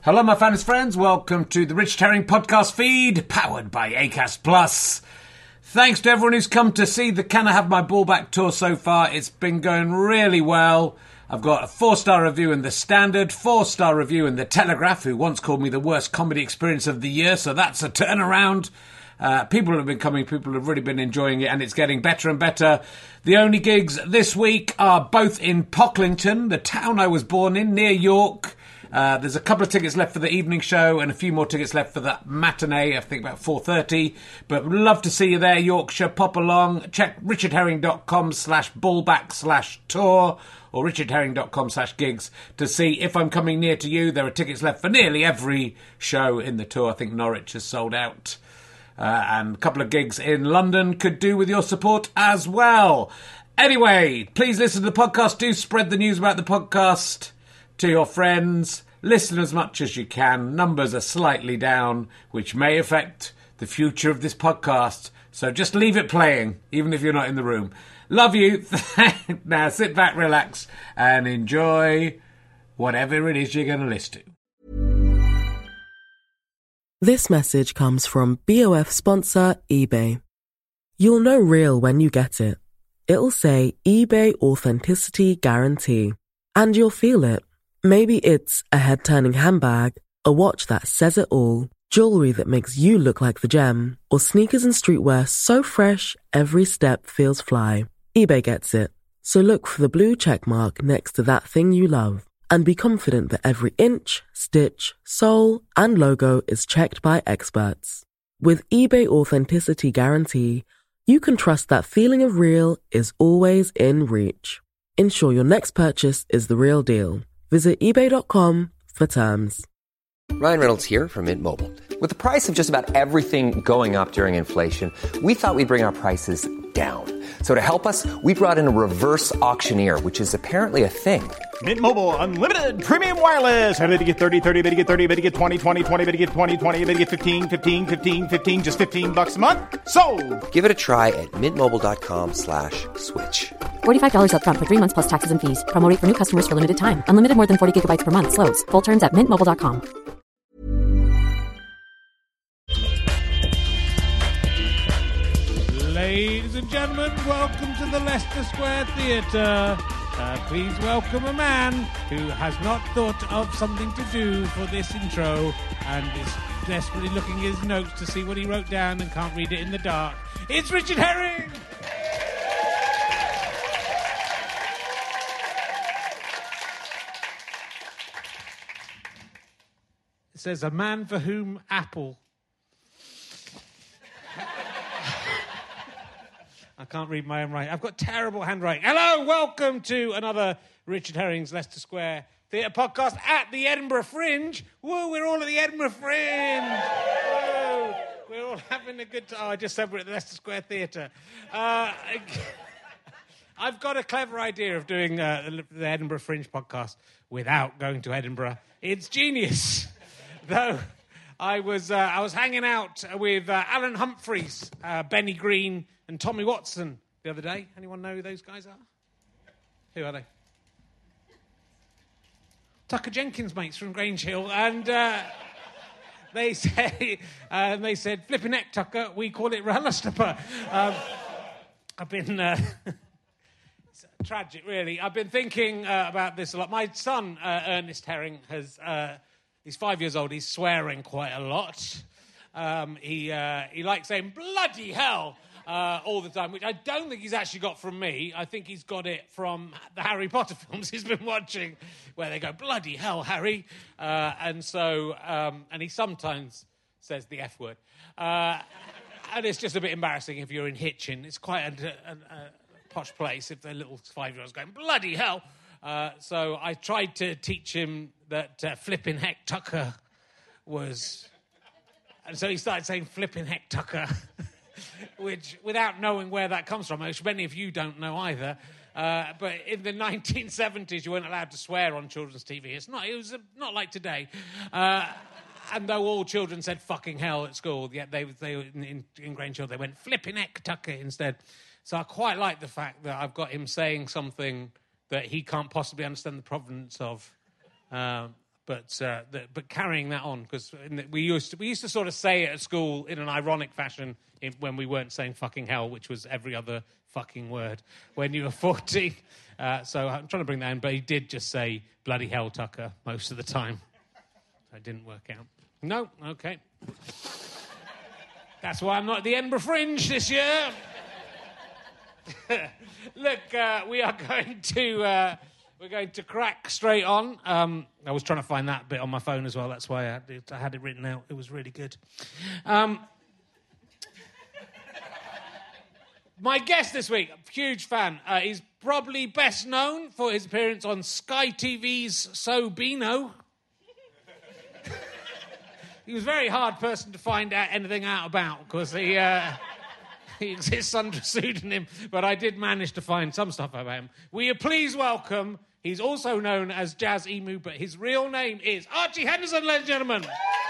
Hello, my fans friends. Welcome to the Richard Herring podcast feed, powered by Acast Plus. Thanks to everyone who's come to see the Can I Have My Ball Back tour so far. It's been going really well. I've got a 4-star review in The Standard, 4-star review in The Telegraph, who once called me the worst comedy experience of the year, so that's a turnaround. People have been coming, people have really been enjoying it, and it's getting better and better. The only gigs this week are both in Pocklington, the town I was born in, near York. There's a couple of tickets left for the evening show and a few more tickets left for the matinee, I think about 4:30. But would love to see you there, Yorkshire. Pop along. Check richardherring.com/ballback/tour or richardherring.com/gigs to see if I'm coming near to you. There are tickets left for nearly every show in the tour. I think Norwich has sold out. And a couple of gigs in London could do with your support as well. Anyway, please listen to the podcast. Do spread the news about the podcast to your friends. Listen as much as you can. Numbers are slightly down, which may affect the future of this podcast. So just leave it playing, even if you're not in the room. Love you. Now sit back, relax, and enjoy whatever it is you're going to listen to. This message comes from BOF sponsor eBay. You'll know real when you get it. It'll say eBay Authenticity Guarantee. And you'll feel it. Maybe it's a head-turning handbag, a watch that says it all, jewelry that makes you look like the gem, or sneakers and streetwear so fresh every step feels fly. eBay gets it. So look for the blue check mark next to that thing you love and be confident that every inch, stitch, sole, and logo is checked by experts. With eBay Authenticity Guarantee, you can trust that feeling of real is always in reach. Ensure your next purchase is the real deal. Visit eBay.com for terms. Ryan Reynolds here from Mint Mobile. With the price of just about everything going up during inflation, we thought we'd bring our prices down. So to help us, we brought in a reverse auctioneer, which is apparently a thing. Mint Mobile Unlimited Premium Wireless. How to get 30, 30, bit to get 30, bit to get 20, 20, 20, bit to get 20, 20, bit to get 15, 15, 15, 15, just $15 a month? Sold! Give it a try at mintmobile.com/switch. $45 up front for 3 months plus taxes and fees. Promo rate for new customers for limited time. Unlimited more than 40 gigabytes per month. Slows full terms at mintmobile.com. Ladies and gentlemen, welcome to the Leicester Square Theatre. Please welcome a man who has not thought of something to do for this intro and is desperately looking at his notes to see what he wrote down and can't read it in the dark. It's Richard Herring! It says, a man for whom Apple... I can't read my own writing. I've got terrible handwriting. Hello, welcome to another Richard Herring's Leicester Square Theatre podcast at the Edinburgh Fringe. Whoa, we're all at the Edinburgh Fringe. Whoa, we're all having a good time. Oh, I just said we're at the Leicester Square Theatre. I've got a clever idea of doing the Edinburgh Fringe podcast without going to Edinburgh. It's genius. Though I was hanging out with Alan Humphreys, Benny Green, and Tommy Watson the other day. Anyone know who those guys are? Who are they? Tucker Jenkins' mates from Grange Hill. And they said, flipping heck, Tucker, we call it Rahulastapa. I've been... it's tragic, really. I've been thinking about this a lot. My son, Ernest Herring, he's 5 years old. He's swearing quite a lot. He likes saying, bloody hell, all the time, which I don't think he's actually got from me. I think he's got it from the Harry Potter films he's been watching, where they go, bloody hell, Harry. And he sometimes says the F word. And it's just a bit embarrassing if you're in Hitchin. It's quite a posh place if the little 5-year-old's going, bloody hell. So I tried to teach him that flipping heck Tucker was... And so he started saying flipping heck Tucker, which, without knowing where that comes from, which many of you don't know either, but in the 1970s you weren't allowed to swear on children's TV. It was not like today. And though all children said fucking hell at school, yet they in Grange Hill, they went flipping heck Tucker instead. So I quite like the fact that I've got him saying something that he can't possibly understand the provenance of. But carrying that on, because we used to sort of say it at school in an ironic fashion when we weren't saying fucking hell, which was every other fucking word when you were 14. So I'm trying to bring that in, but he did just say bloody hell, Tucker, most of the time. That didn't work out. No, okay. That's why I'm not at the Edinburgh Fringe this year. Look, we are going to... we're going to crack straight on. I was trying to find that bit on my phone as well. That's why I had it written out. It was really good. My guest this week, huge fan. He's probably best known for his appearance on Sky TV's So Beano. He was a very hard person to find out anything out about because he exists under a pseudonym, but I did manage to find some stuff about him. Will you please welcome... He's also known as Jazz Emu, but his real name is Archie Henderson, ladies and gentlemen.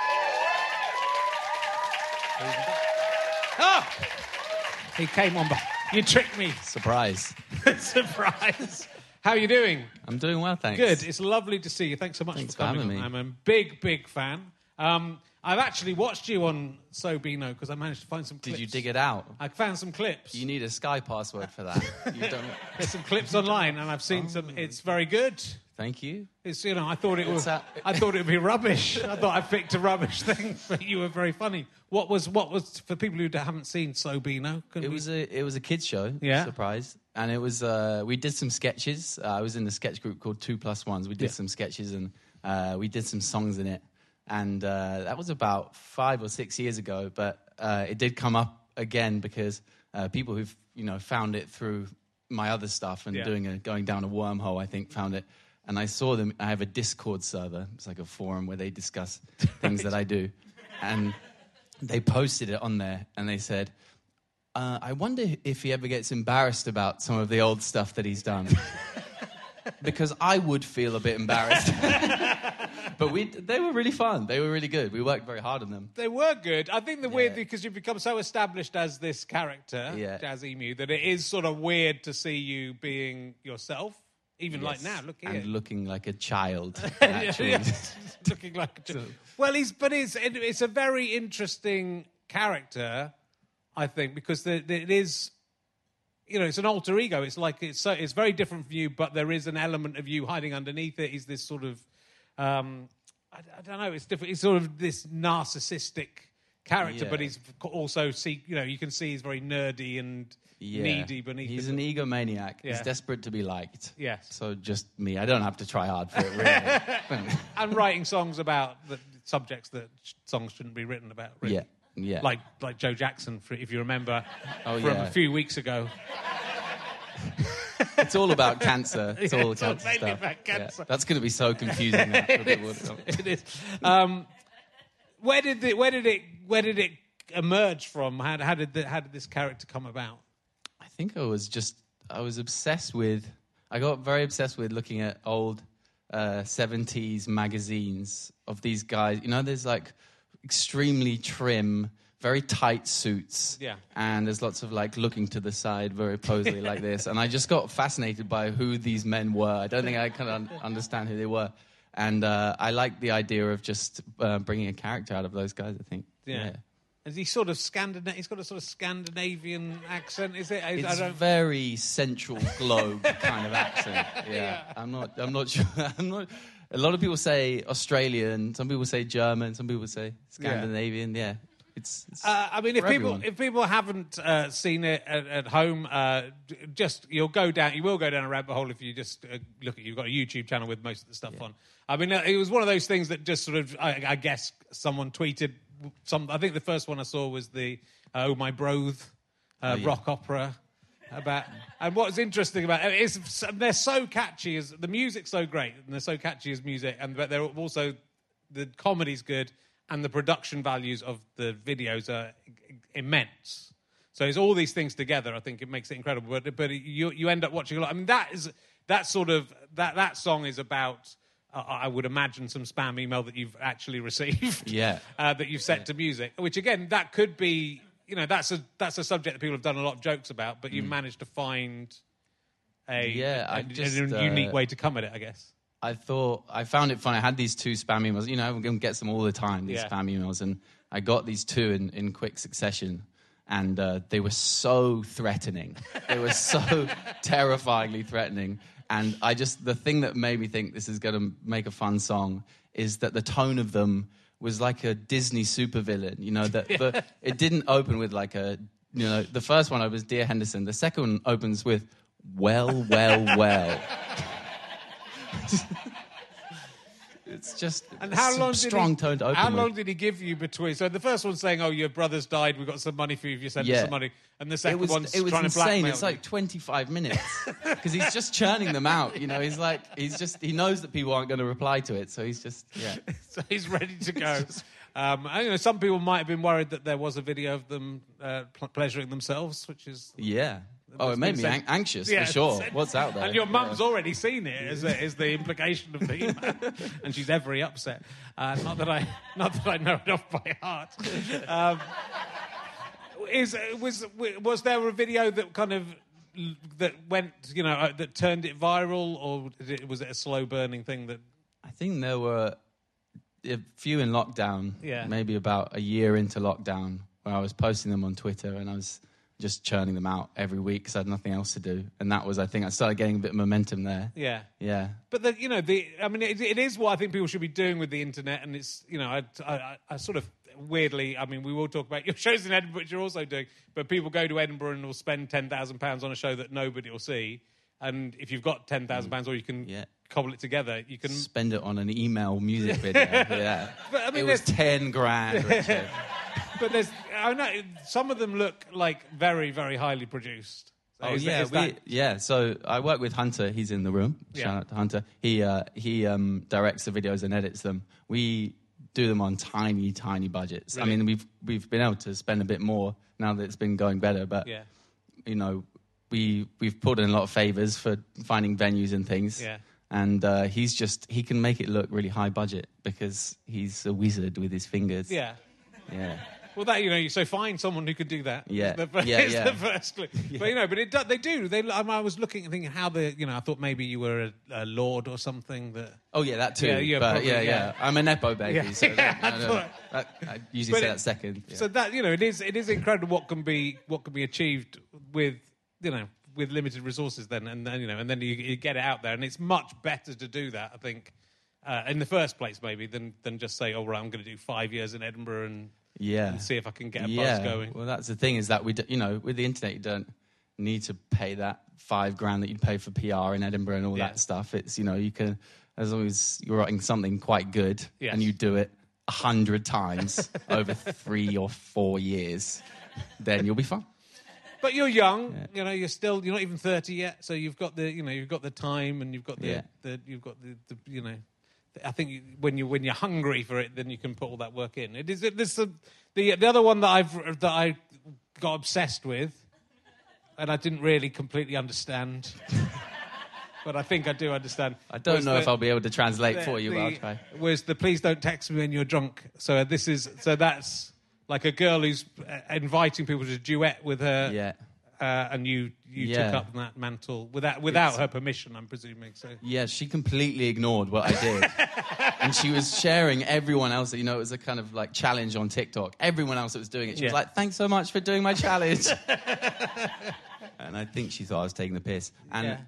Oh! He came on back. You tricked me. Surprise. Surprise. How are you doing? I'm doing well, thanks. Good. It's lovely to see you. Thanks so much Thanks for coming. having me. I'm a big, big fan. I've actually watched you on So Beano because I managed to find some clips. Did you dig it out? I found some clips. You need a Sky password for that. You don't... There's some clips online, and I've seen some. It's very good. Thank you. It's I thought it was. I thought it would be rubbish. I thought I picked a rubbish thing, but you were very funny. What was for people who haven't seen So Beano? It was a kids show. Yeah. Surprise. And it was we did some sketches. I was in the sketch group called 2+1s. We did some sketches and we did some songs in it. And that was about 5 or 6 years ago, but it did come up again because people who've found it through my other stuff and going down a wormhole, I think, found it. And I saw them. I have a Discord server. It's like a forum where they discuss things that I do, and they posted it on there. And they said, "I wonder if he ever gets embarrassed about some of the old stuff that he's done." Because I would feel a bit embarrassed. But they were really fun. They were really good. We worked very hard on them. They were good. I think the weird thing, because you've become so established as this character, Jazz Emu, that it is sort of weird to see you being yourself. Even like now, look here. And looking like a child, actually. Looking like a child. Well, it's a very interesting character, I think, because it is... it's an alter ego. It's like it's very different from you, but there is an element of you hiding underneath it. Is this sort of, I don't know. It's different. It's sort of this narcissistic character, but he's also you can see he's very nerdy and needy beneath. He's an egomaniac. Yeah. He's desperate to be liked. Yes. So just me. I don't have to try hard for it, really. And writing songs about the subjects that songs shouldn't be written about. Really. Yeah. Yeah. Like Joe Jackson, if you remember, from a few weeks ago. It's all about cancer. It's all it's cancer mainly stuff. about cancer. Yeah. That's going to be so confusing now for people. It is. Where did it emerge from? How did this character come about? I think I was obsessed with. I got very obsessed with looking at old 70s magazines of these guys. There's like extremely trim, very tight suits. Yeah. And there's lots of looking to the side very posily like this. And I just got fascinated by who these men were. I don't think I can understand who they were. And I like the idea of just bringing a character out of those guys, I think. Yeah. Is he sort of He's got a sort of Scandinavian accent, is it? It's very Central Globe kind of accent. Yeah. I'm not sure. A lot of people say Australian, some people say German, some people say Scandinavian. Yeah. It's if people haven't seen it at home, you will go down a rabbit hole if you just look at. You've got a YouTube channel with most of the stuff on. I mean, it was one of those things that just sort of, I guess, someone tweeted. I think the first one I saw was the "Oh My Broth" rock opera. And what's interesting about it is they're so catchy. The music's so great, and they're so catchy as music, but they're also the comedy's good. And the production values of the videos are immense. So it's all these things together. I think it makes it incredible. But you end up watching a lot. I mean, that song is about. I would imagine some spam email that you've actually received. Yeah. That you've set to music. Which again, that could be. That's a subject that people have done a lot of jokes about. But you've managed to find a unique way to come at it, I guess. I found it funny. I had these 2 spam emails. You know, everyone gets them all the time, these spam emails. And I got these 2 in quick succession. And they were so threatening. They were so terrifyingly threatening. And the thing that made me think this is going to make a fun song is that the tone of them was like a Disney supervillain. You know, but it didn't open with like a, you know, the first one was Dear Henderson. The second one opens with, well, well, well. It's just and how long strong tone to open How long with. did he give you between? So the first one's saying, "Oh, your brother's died. We've got some money for you if you send us some money." And the second one's it was trying insane. to blackmail It's like 25 minutes because he's just churning them out. You know, he knows that people aren't going to reply to it, so he's just so he's ready to go. And, you know, some people might have been worried that there was a video of them pleasuring themselves, which is Oh, it made me anxious, for sure. What's out there? And your mum's already seen it, is the implication of the email. And she's very upset. Not that I know it off by heart. Was there a video that kind of that went, you know, that turned it viral, or was it a slow burning thing that? I think there were a few in lockdown. Maybe about a year into lockdown, where I was posting them on Twitter and I was just churning them out every week because I had nothing else to do. And that was, I think, I started getting a bit of momentum there. Yeah. But, it is what I think people should be doing with the internet. And it's, you know, I sort of weirdly, I mean, we will talk about your shows in Edinburgh, which you're also doing, but people go to Edinburgh and will spend £10,000 on a show that nobody will see. And if you've got £10,000 or you can cobble it together, you can... Spend it on an email music video, But, I mean, it was 10 grand, Richard. But I know some of them look like very, very highly produced. So So I work with Hunter. He's in the room. Shout out to Hunter. He directs the videos and edits them. We do them on tiny, tiny budgets. Really? I mean, we've been able to spend a bit more now that it's been going better. But you know, we've pulled in a lot of favors for finding venues and things. Yeah. And he can make it look really high budget because he's a wizard with his fingers. Yeah. Well, that, you know, so find someone who could do that. Yeah. It's the first clue. Yeah. But, you know, they do. I was looking and thinking how I thought maybe you were a lord or something. Oh, yeah, that too. Yeah. I'm a Nepo baby, so I usually say that second. Yeah. So that, you know, it is incredible what can be achieved with, you know, with limited resources then. And then, you know, and then you get it out there. And it's much better to do that, I think, in the first place maybe, than just say, oh, right, I'm going to do 5 years in Edinburgh and see if I can get a buzz going. Well, that's the thing, is that with the internet, you don't need to pay that $5,000 that you'd pay for PR in Edinburgh and all that stuff. It's, you know, you can, as long as you're writing something quite good and you do it 100 times over 3 or 4 years, then you'll be fine. But you're young, you know. You're not even 30 yet, so you've got the time, and you've got the you know. I think when you're hungry for it, then you can put all that work in. The other one that I got obsessed with, and I didn't really completely understand, but I think I do understand. I don't know if I'll be able to translate for you, but I'll try. Was the please don't text me when you're drunk. So that's like a girl who's inviting people to duet with her. Yeah. And you took up that mantle without her permission, I'm presuming. So yeah, she completely ignored what I did, and she was sharing everyone else. You know, it was a kind of like challenge on TikTok. Everyone else that was doing it, she was like, "Thanks so much for doing my challenge." And I think she thought I was taking the piss. And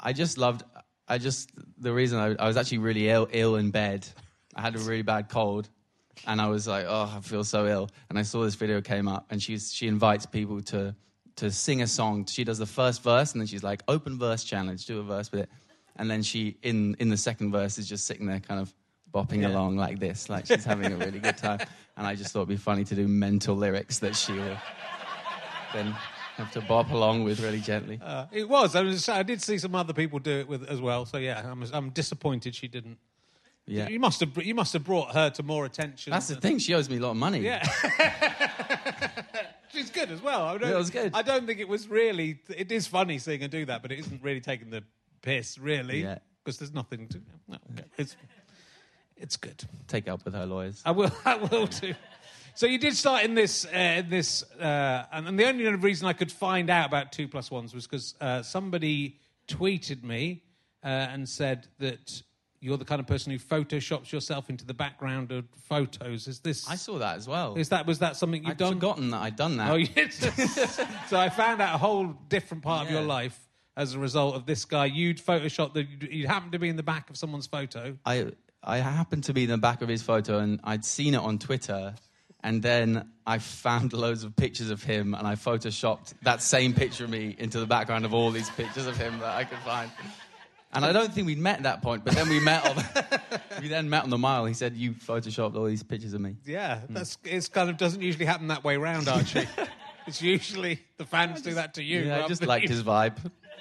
the reason I was actually really ill in bed. I had a really bad cold. And I was like, oh, I feel so ill. And I saw this video came up, and she invites people to sing a song. She does the first verse, and then she's like, open verse challenge, do a verse with it. And then she, in the second verse, is just sitting there kind of bopping along like this, like she's having a really good time. And I just thought it'd be funny to do mental lyrics that she will then have to bop along with really gently. It was. I did see some other people do it with as well. So yeah, I'm disappointed she didn't. Yeah. You must have brought her to more attention. That's the thing. She owes me a lot of money. Yeah. She's good as well. It was good. I don't think it was really... It is funny seeing her do that, but it isn't really taking the piss, really. Yeah. Because there's nothing to... No, okay. It's good. Take it up with her lawyers. I will do. So you did start in this... and the only reason I could find out about 2+1s was because somebody tweeted me and said that you're the kind of person who photoshops yourself into the background of photos. Is this? I saw that as well. Was that something you've I'd done? forgotten that I'd done that. Oh, yes. So I found out a whole different part of your life as a result of this guy. You'd photoshopped you happened to be in the back of someone's photo. I happened to be in the back of his photo, and I'd seen it on Twitter, and then I found loads of pictures of him, and I photoshopped that same picture of me into the background of all these pictures of him that I could find. And I don't think we'd met at that point, but then we met on the mile. He said, "You photoshopped all these pictures of me." Yeah, it's kind of doesn't usually happen that way round, Archie. It's usually the fans do that to you. Yeah, I just liked his vibe.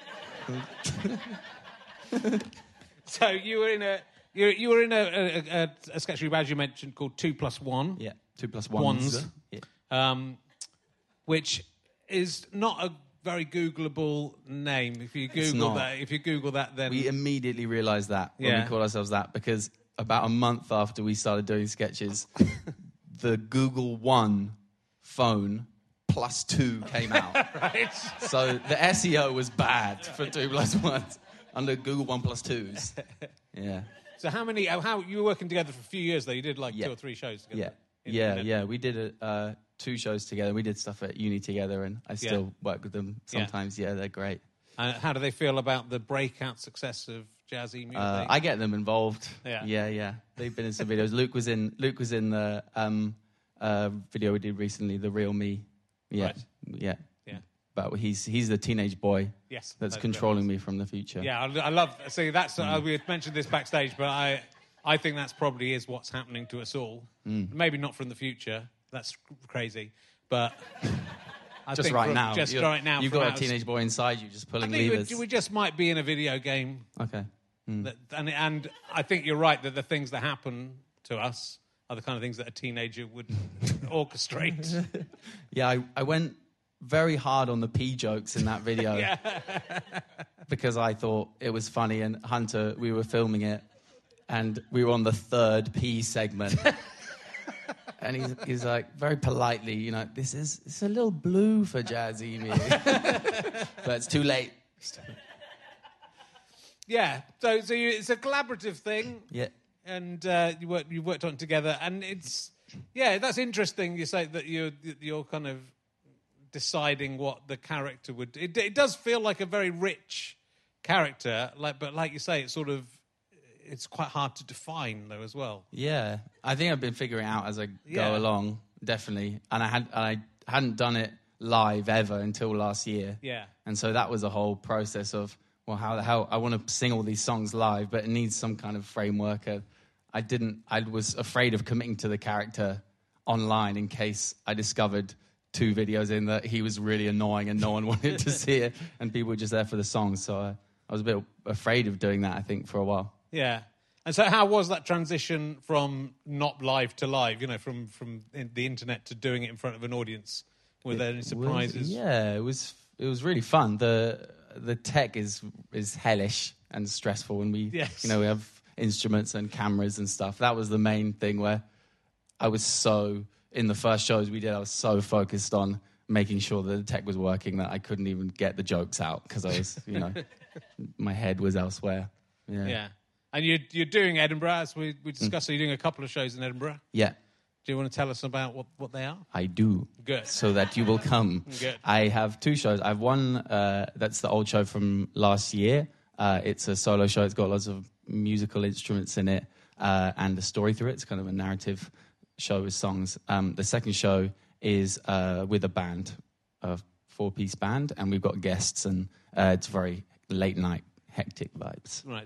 So you were in a sketch group, as you mentioned, called 2+1. Yeah, 2+1. Ones. Yeah. Which is not a very Googleable name. If you Google that, then We immediately realised that when we called ourselves that, because about a month after we started doing sketches, the Google One phone +2 came out. right. So the SEO was bad for 2+1s under Google 1+2s. Yeah. So how you were working together for a few years though? You did like 2 or 3 shows together. Yeah. We did 2 shows together. We did stuff at uni together, and I still work with them sometimes. Yeah, they're great. How do they feel about the breakout success of Jazzy music? I get them involved. Yeah. They've been in some videos. Luke was in the video we did recently, The Real Me. Yeah, Right. yeah. But he's the teenage boy. Yes, that's controlling me from the future. Yeah, I love. See, that's we had mentioned this backstage, but I think that's probably is what's happening to us all. Maybe not from the future. That's crazy, but I just think right now. Right now, you've got a teenage boy inside you, just pulling levers. We just might be in a video game. Okay. And I think you're right that the things that happen to us are the kind of things that a teenager would orchestrate. Yeah, I went very hard on the pee jokes in that video because I thought it was funny, and Hunter, we were filming it, and we were on the 3rd pee segment. And he's like, very politely, this is a little blue for Jazzy me. But it's too late. Yeah, so it's a collaborative thing. Yeah. And you worked on it together, and that's interesting. You say that you're kind of deciding what the character would. It does feel like a very rich character, but like you say, it's quite hard to define though as well. Yeah, I think I've been figuring it out as I go along, definitely. And I hadn't done it live ever until last year. Yeah, and so that was a whole process of, well, how the hell I want to sing all these songs live, but it needs some kind of framework. I was afraid of committing to the character online in case I discovered 2 videos in that he was really annoying and no one wanted to see it, and people were just there for the songs. So I was a bit afraid of doing that, I think, for a while. Yeah. And so how was that transition from not live to live, from the internet to doing it in front of an audience? Were there any surprises? It was really fun. The tech is hellish and stressful, and we have instruments and cameras and stuff. That was the main thing where I was in the first shows we did, I was so focused on making sure that the tech was working that I couldn't even get the jokes out because I was, my head was elsewhere. Yeah. And you're doing Edinburgh, as we discussed. So you're doing a couple of shows in Edinburgh. Yeah. Do you want to tell us about what they are? I do. Good. So that you will come. Good. I have 2 shows. I have one that's the old show from last year. It's a solo show. It's got lots of musical instruments in it and a story through it. It's kind of a narrative show with songs. The second show is with a band, a 4-piece band, and we've got guests, and it's very late night, hectic vibes. Right.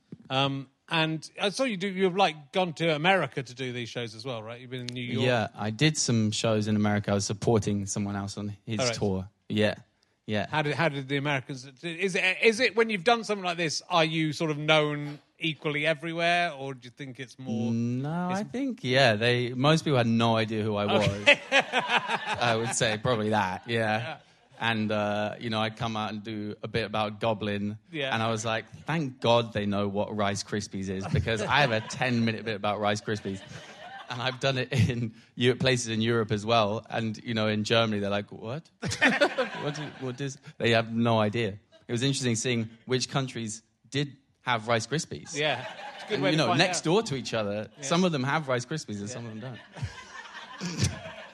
And I saw you've gone to America to do these shows as well, right? You've been in New York. Yeah, I did some shows in America. I was supporting someone else on his tour. Yeah. How did the Americans? Is it when you've done something like this? Are you sort of known equally everywhere, or do you think it's more? No, I think most people had no idea who I was. I would say probably that. Yeah. And, I'd come out and do a bit about Goblin. Yeah. And I was like, thank God they know what Rice Krispies is, because I have a 10-minute bit about Rice Krispies. And I've done it in places in Europe as well. And, in Germany, they're like, what? What is... They have no idea. It was interesting seeing which countries did have Rice Krispies. Yeah. good and, way you to know, find next out. door to each other. Yeah. Some of them have Rice Krispies and some of them don't.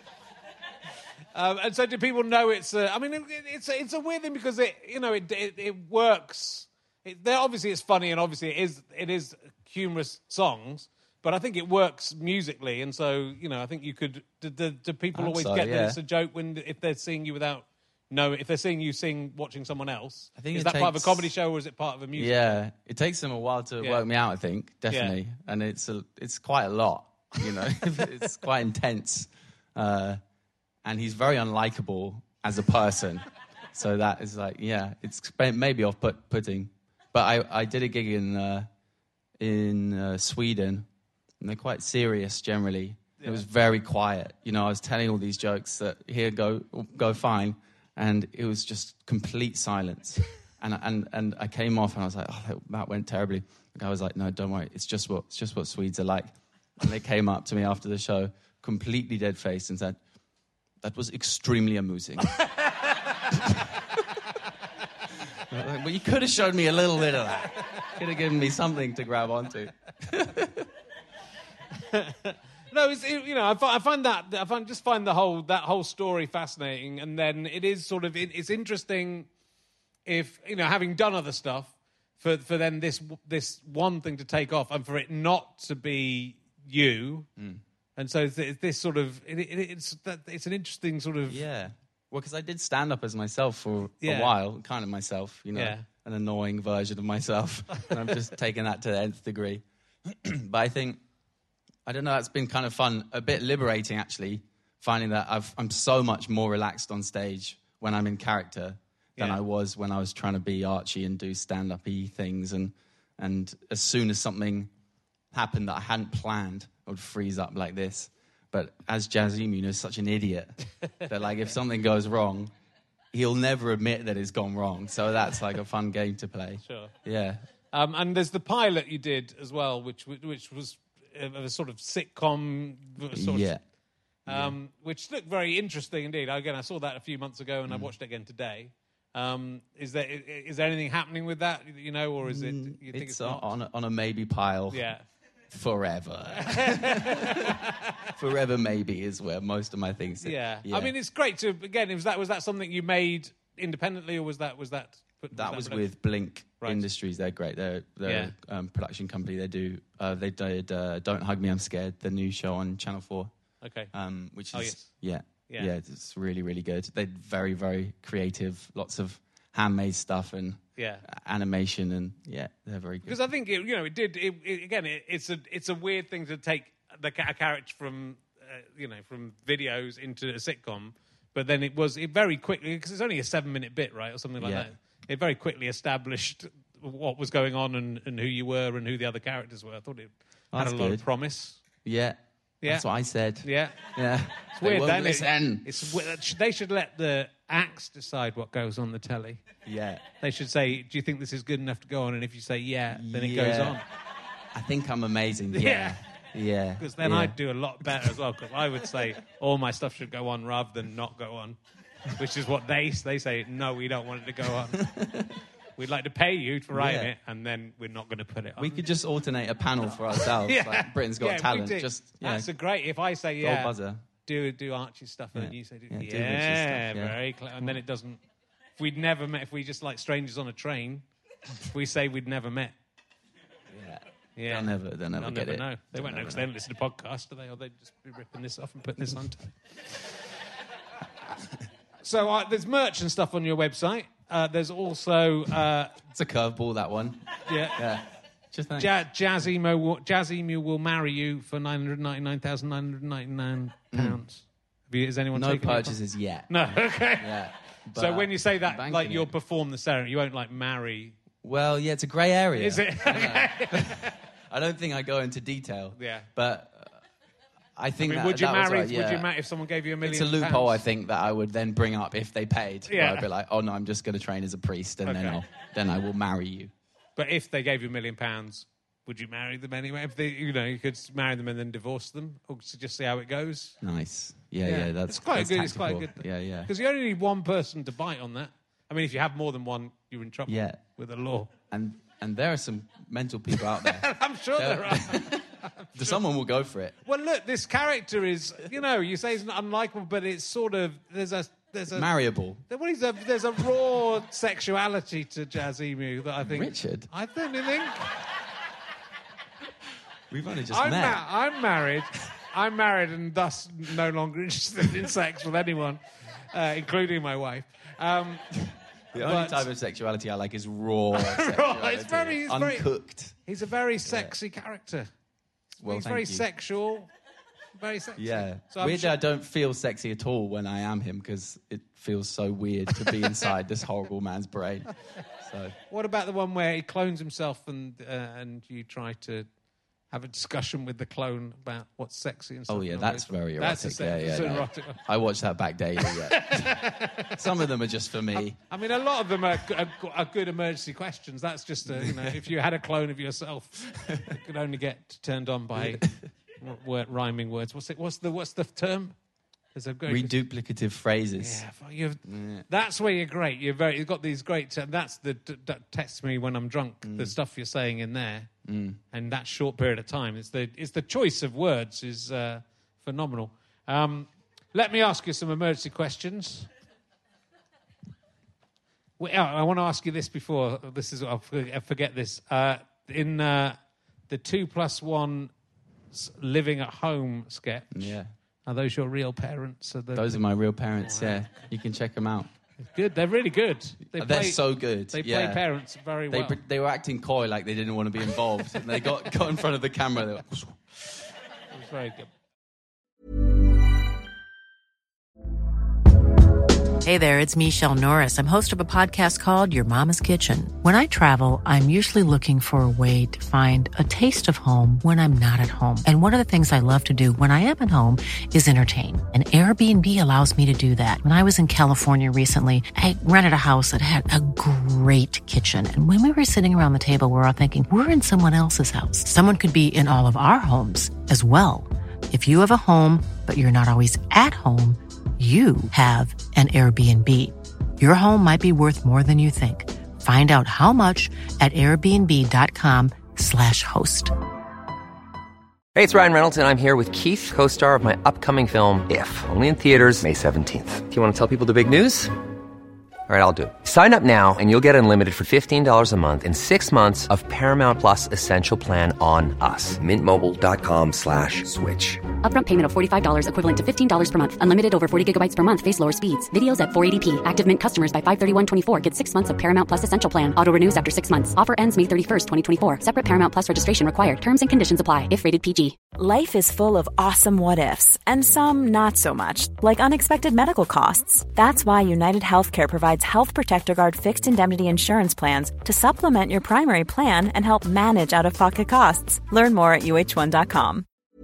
And so, do people know it's? I mean, it's a weird thing because it works. Obviously, it's funny and obviously it is humorous songs, but I think it works musically, and so I think you could. Do people always get that it's a joke if they're seeing you without knowing? If they're seeing you sing, watching someone else, I think is it that part of a takes- comedy show or is it part of a musical? Yeah, it takes them a while to Yeah. work me out. I think definitely, and it's quite a lot. It's quite intense, and he's very unlikable as a person. So that is like, it's maybe off-putting. But I did a gig in Sweden, and they're quite serious generally. It was very quiet. I was telling all these jokes that here go fine, and it was just complete silence. And I came off and I was like, oh, that went terribly. The guy was like, no, don't worry, it's just what Swedes are like. And they came up to me after the show, completely dead faced, and said, that was extremely amusing. Well, you could have showed me a little bit of that. Could have given me something to grab onto. No, I find that whole story fascinating, and then it is sort of it's interesting if having done other stuff for then this one thing to take off and for it not to be you, and so it's this sort of it's an interesting sort of Well, because I did stand up as myself for Yeah. a while, kind of myself, Yeah. an annoying version of myself, and I've just taken that to the nth degree. But I think, I don't know, that's been kind of fun, a bit liberating actually, finding that I'm so much more relaxed on stage when I'm in character than I was when I was trying to be Archie and do stand-up-y things, and as soon as something happened that I hadn't planned, I would freeze up like this. But as Jazzy is such an idiot that, like, if something goes wrong, he'll never admit that it's gone wrong. So that's like a fun game to play. Sure. Yeah. And there's the pilot you did as well, which was a sort of sitcom sort of, which looked very interesting indeed. Again, I saw that a few months ago, and I watched it again today. Is there anything happening with that, or is it? You think it's not? on a maybe pile. Yeah. Forever. Forever maybe is where most of my things sit. Yeah. I mean, it's great to again. Was that something you made independently, or was that? That was with Blink Right. Industries. They're great. They're a production company. They did Don't Hug Me, I'm Scared, the new show on Channel 4. Okay. Which Oh, is yes. yeah, it's really, really good. They're very, very creative. Lots of handmade stuff and animation, and they're very good. Because I think it's a weird thing to take a character from from videos into a sitcom, but then it very quickly, because it's only a 7-minute bit, right, or something like that. It very quickly established what was going on and who you were and who the other characters were. I thought it had a lot of promise. Yeah. Yeah. That's what I said. Yeah. Yeah. It's weird, won't then. listen. They should let the acts decide what goes on the telly. Yeah. They should say, do you think this is good enough to go on? And if you say then it goes on. I think I'm amazing. Yeah. Yeah. Because then I'd do a lot better as well, because I would say all my stuff should go on rather than not go on, which is what they say, no, we don't want it to go on. We'd like to pay you for writing it, and then we're not going to put it on. We could just alternate a panel for ourselves, like Britain's Got Talent. That's a great, if I say, gold buzzer. do Archie's stuff, and then you say, do Rich's stuff, yeah. very clever. And then it doesn't, if we'd never met, if we just like strangers on a train, if we say we'd never met. Yeah. They'll never get it. Know. They won't know because they don't listen to podcasts, do they? Or they'd just be ripping this off and putting this on. So there's merch and stuff on your website. There's also... it's a curveball, that one. Yeah. Just thanks. Jazzy Mo will marry you for £999,999. Has anyone No taken purchases yet. No, okay. Yeah. So when you say that, banking like you'll it. perform the ceremony, you won't like marry... Well, yeah, it's a grey area. Is it? Okay. I don't think I go into detail. Yeah. But I think would you that was marry? right, yeah. Would you marry if someone gave you £1 million? It's a loophole, I think, that I would then bring up if they paid. Yeah. Where I'd be like, oh no, I'm just going to train as a priest, and then I will marry you. But if they gave you £1 million, would you marry them anyway? If they, you could marry them and then divorce them, or just see how it goes. Nice. Yeah. That's it's quite that's good. tactical. It's quite good. Yeah. Because you only need one person to bite on that. I mean, if you have more than one, you're in trouble with the law. And And there are some mental people out there. I'm sure there are. Someone will go for it. Well, look, this character is, you say he's not unlikable, but it's sort of, there's a Marryable. There's a raw sexuality to Jazz Emu that I think... Richard? I don't think... We've only just met. I'm married. I'm married and thus no longer interested in sex with anyone, including my wife. The only type of sexuality I like is raw sexuality. It's very uncooked. He's a very sexy character. Well, he's very sexual. Very sexy. Yeah. So Weirdly, I don't feel sexy at all when I am him because it feels so weird to be inside this horrible man's brain. So. What about the one where he clones himself and you try to have a discussion with the clone about what's sexy and stuff? Oh, yeah, that's very erotic. That's erotic. I watch that back daily, yeah. Some of them are just for me. I mean, a lot of them are good emergency questions. That's just, if you had a clone of yourself, it could only get turned on by rhyming words. What's the term? There's a great reduplicative phrases. Yeah, that's where you're great. You've got these great. That's that texts me when I'm drunk. The stuff you're saying in there, and that short period of time. It's the choice of words is phenomenal. Let me ask you some emergency questions. I want to ask you this before. I forget this. In the 2+1 living at home sketch. Yeah. Are those your real parents? Those are my real parents, yeah. You can check them out. Good. They're really good. They're so good. They play parents very well. They were acting coy like they didn't want to be involved. And they got in front of the camera. They were, it was very good. Hey there, it's Michelle Norris. I'm host of a podcast called Your Mama's Kitchen. When I travel, I'm usually looking for a way to find a taste of home when I'm not at home. And one of the things I love to do when I am at home is entertain. And Airbnb allows me to do that. When I was in California recently, I rented a house that had a great kitchen. And when we were sitting around the table, we were all thinking, we're in someone else's house. Someone could be in all of our homes as well. If you have a home, but you're not always at home, you have an Airbnb. Your home might be worth more than you think. Find out how much at airbnb.com/host. Hey, it's Ryan Reynolds, and I'm here with Keith, co-star of my upcoming film, If, only in theaters May 17th. Do you want to tell people the big news? All right, I'll do it. Sign up now and you'll get unlimited for $15 a month and 6 months of Paramount Plus Essential Plan on us. MintMobile.com/switch. Upfront payment of $45 equivalent to $15 per month. Unlimited over 40 gigabytes per month. Face lower speeds. Videos at 480p. Active Mint customers by 531.24 get 6 months of Paramount Plus Essential Plan. Auto renews after 6 months. Offer ends May 31st, 2024. Separate Paramount Plus registration required. Terms and conditions apply if rated PG. Life is full of awesome what-ifs and some not so much, like unexpected medical costs. That's why United Healthcare provides Health Protector Guard fixed indemnity insurance plans to supplement your primary plan and help manage out-of-pocket costs. Learn more at UH1.com.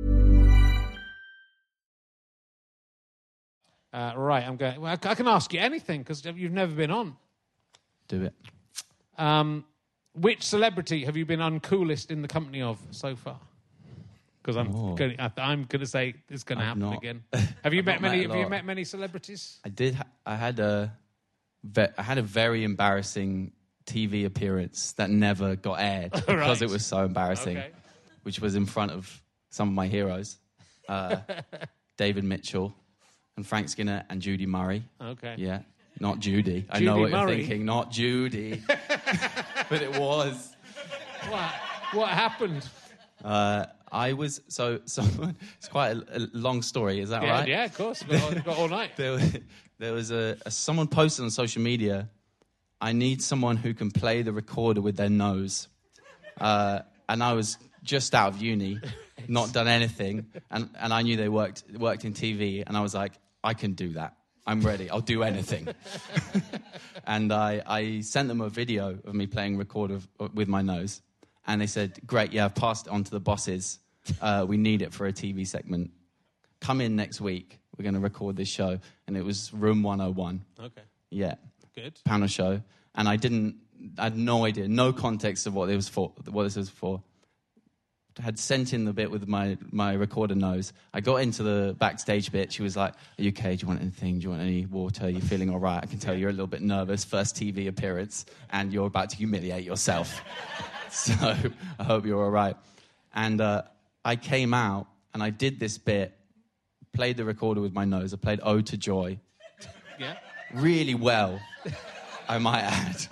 Right, I'm going. Well, I can ask you anything because you've never been on. Do it. Which celebrity have you been uncoolest in the company of so far? Because I'm going to say it's going to happen again. Have you met many? Have you met many celebrities? I did. I had a very embarrassing TV appearance that never got aired because it was so embarrassing, which was in front of some of my heroes, David Mitchell and Frank Skinner and Judy Murray. Okay. Yeah, not Judy. I know what you're thinking. Not Judy. But it was. What happened? I was so it's quite a long story. Is that right? Yeah, of course. Got all night. There was someone posted on social media, I need someone who can play the recorder with their nose. And I was just out of uni, not done anything, and I knew they worked in TV, and I was like, I can do that. I'm ready. I'll do anything. And I sent them a video of me playing recorder with my nose, and they said, great, yeah, I've passed it on to the bosses. We need it for a TV segment. Come in next week. We're going to record this show. And it was Room 101. Okay. Yeah. Good. Panel show. And I had no idea, no context of what this was for. had sent in the bit with my recorder nose. I got into the backstage bit. She was like, "Are you okay? Do you want anything? Do you want any water? Are you feeling all right? I can tell you're a little bit nervous. First TV appearance, and you're about to humiliate yourself. So I hope you're all right." And I came out, and I did this bit, played the recorder with my nose. I played Ode to Joy. Yeah. Really well, I might add.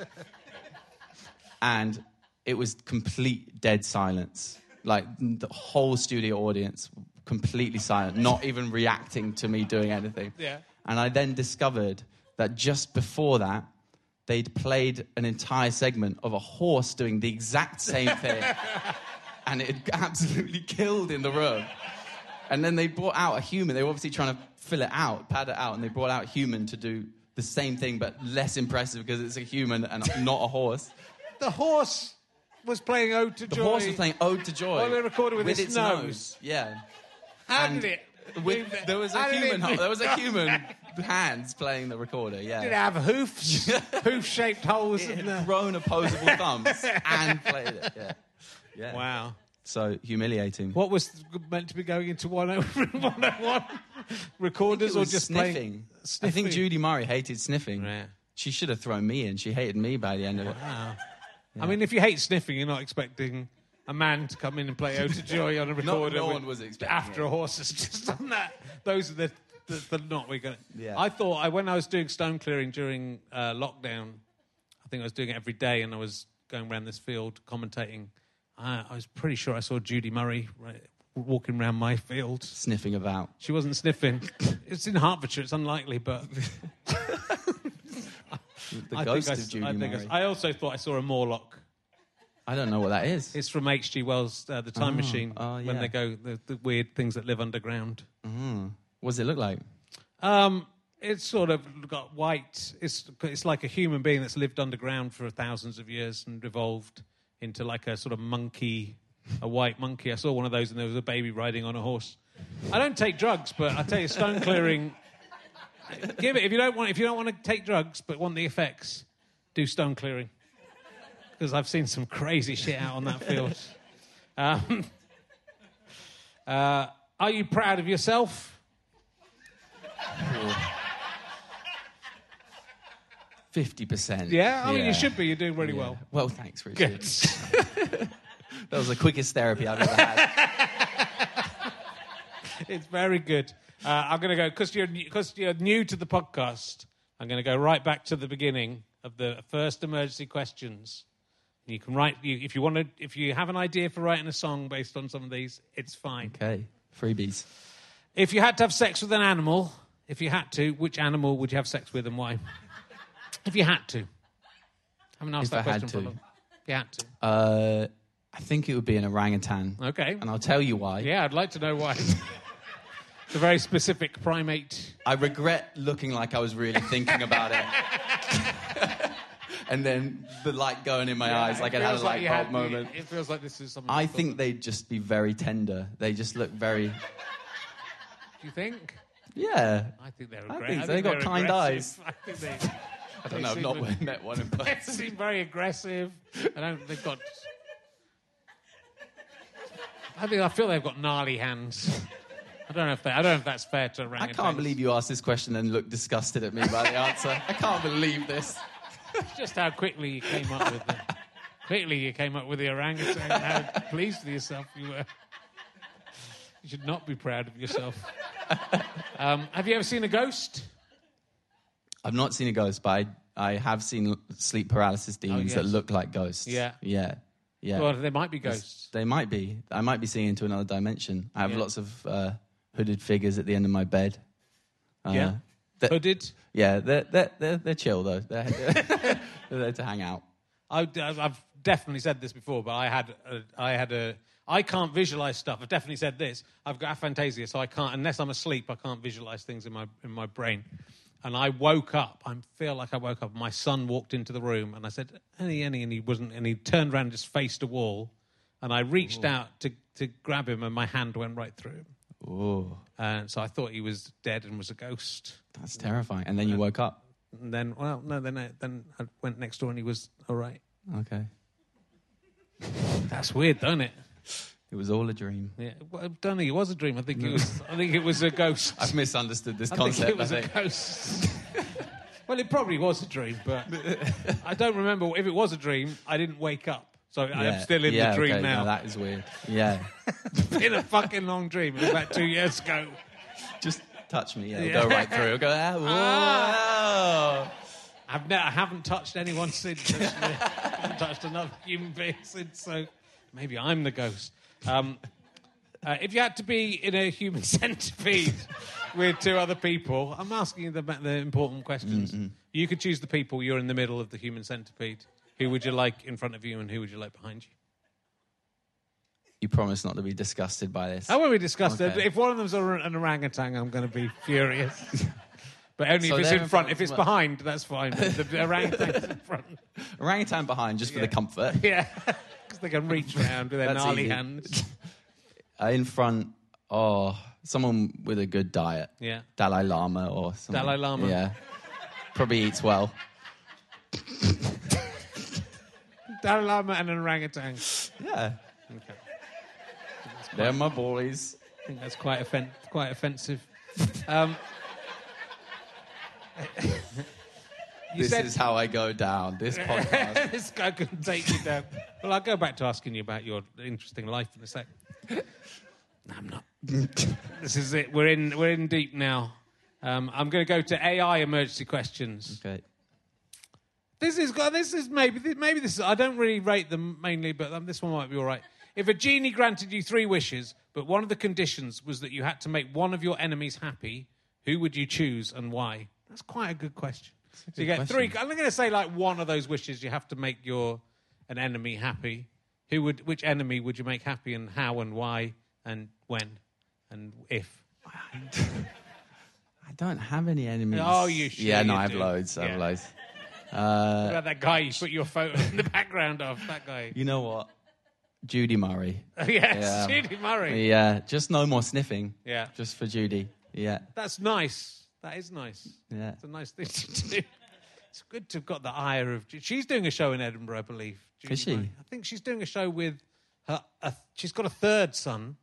And it was complete dead silence. Like, the whole studio audience, completely silent, not even reacting to me doing anything. Yeah. And I then discovered that just before that, they'd played an entire segment of a horse doing the exact same thing. And it absolutely killed in the room. And then they brought out a human. They were obviously trying to fill it out, pad it out, and they brought out a human to do the same thing, but less impressive because it's a human and not a horse. The horse was playing Ode to Joy. The horse was playing Ode to Joy. Well, they recorded with its its nose. Yeah. How And did it? there was a human hands playing the recorder, yeah. Did it have hoofs? Hoof-shaped holes It in had the... grown opposable thumbs and played it, yeah. Wow. So humiliating. What was meant to be going into 101? Recorders or just sniffing? Sniffing? I think Judy Murray hated sniffing. Yeah. She should have thrown me in. She hated me by the end of it. Wow. Yeah. I mean, if you hate sniffing, you're not expecting a man to come in and play Ode to Joy on a recorder. No one was expecting after it. a horse has just done that. Those are the not we're going to... Yeah. I thought, when I was doing stone clearing during lockdown, I think I was doing it every day, and I was going around this field commentating. I was pretty sure I saw Judy Murray walking around my field. Sniffing about. She wasn't sniffing. It's in Hertfordshire, it's unlikely, but... The ghost of Judy Murray. I also thought I saw a Morlock. I don't know what that is. It's from H.G. Wells' The Time Machine, yeah. when they go, the weird things that live underground. What does it look like? It's sort of got white... It's like a human being that's lived underground for thousands of years and evolved into like a sort of monkey, a white monkey. I saw one of those and there was a baby riding on a horse. I don't take drugs, but I tell you, stone clearing... Give it if you don't want to take drugs but want the effects, do stone clearing. Because I've seen some crazy shit out on that field. Are you proud of yourself? 50%. Yeah? I mean, you should be. You're doing really well. Well, thanks, Richard. Good. That was the quickest therapy I've ever had. It's very good. I'm going to go, because you're new to the podcast, I'm going to go right back to the beginning of the first emergency questions. You can write, if you have an idea for writing a song based on some of these, it's fine. Okay, freebies. If you had to have sex with an animal, which animal would you have sex with and why? If you had to. I haven't asked that question for a long. If you had to. I think it would be an orangutan. Okay. And I'll tell you why. Yeah, I'd like to know why. It's a very specific primate. I regret looking like I was really thinking about it. And then the light going in my eyes, like it had a light bulb moment. It feels like this is something... I think they'd just be very tender. They just look very... Do you think? Yeah. I think they're I aggressive. think they got kind eyes. I don't know, I've not met one in person. They seem very aggressive. They've got... I feel they've got gnarly hands. I don't know if that's fair to orangutans. I can't believe you asked this question and looked disgusted at me by the answer. I can't believe this. Just how quickly you came up with it. Quickly you came up with the orangutan and how pleased with yourself you were. You should not be proud of yourself. Have you ever seen a ghost? I've not seen a ghost, but I have seen sleep paralysis demons that look like ghosts. Yeah. Yeah. Yeah. Well, there might be ghosts. They might be. I might be seeing into another dimension. I have lots of hooded figures at the end of my bed. Hooded? Yeah, they're chill though. They're there to hang out. I've definitely said this before, but I can't visualize stuff. I've definitely said this. I've got aphantasia, so I can't, unless I'm asleep, I can't visualize things in my brain. And I woke up. I feel like I woke up. My son walked into the room, and I said, "Annie," and he wasn't. And he turned around and just faced a wall. And I reached out to grab him, and my hand went right through him. Oh. And so I thought he was dead and was a ghost. That's terrifying. And then you woke up. And then, then I went next door, and he was all right. Okay. That's weird, don't it? It was all a dream. Yeah, well, I don't think it was a dream. I think it was a ghost. I've misunderstood this I concept. think it was a ghost. Well, it probably was a dream, but I don't remember. If it was a dream, I didn't wake up. So I'm still in the dream now. No, that is weird. Yeah. In a fucking long dream. It was about 2 years ago. Just touch me. It'll go right through. It'll go, whoa. I haven't touched anyone since. I haven't touched another human being since, so maybe I'm the ghost. If you had to be in a human centipede with two other people, I'm asking you the important questions. Mm-hmm. You could choose the people. You're in the middle of the human centipede. Who would you like in front of you and who would you like behind you? You promise not to be disgusted by this. I won't be disgusted. Okay. If one of them's an orangutan, I'm going to be furious. But only So if it's they're in front. If it's behind, that's fine. But the orangutan's in front. Orangutan behind, just for the comfort. Yeah, because they can reach around with their That's gnarly easy. hands. In front, someone with a good diet. Yeah. Dalai Lama or something. Dalai Lama? Yeah. Probably eats well. Dalai Lama and an orangutan. Yeah. Okay. They're my boys. I think that's quite offensive. This is how I go down, this podcast. This guy couldn't take you down. Well, I'll go back to asking you about your interesting life in a sec. No, I'm not. This is it. We're in deep now. I'm going to go to AI emergency questions. Okay. This is maybe this. I don't really rate them mainly, but this one might be all right. If a genie granted you 3 wishes, but one of the conditions was that you had to make one of your enemies happy, who would you choose and why? That's quite a good question. So you get 3. I'm going to say like one of those wishes you have to make an enemy happy. Which enemy would you make happy, and how and why and when and if? I don't have any enemies. Oh, you should. Yeah, no, you I have do. loads. I have Yeah. loads. What about that guy you put your photo in the background of? That guy. You know what? Judy Murray. Yes, Yeah. Judy Murray. Yeah, just no more sniffing. Yeah. Just for Judy. Yeah. That's nice. That is nice. Yeah. It's a nice thing to do. It's good to have got the ire of... She's doing a show in Edinburgh, I believe. Judy Is she? Murray. I think she's doing a show with her... she's got a third son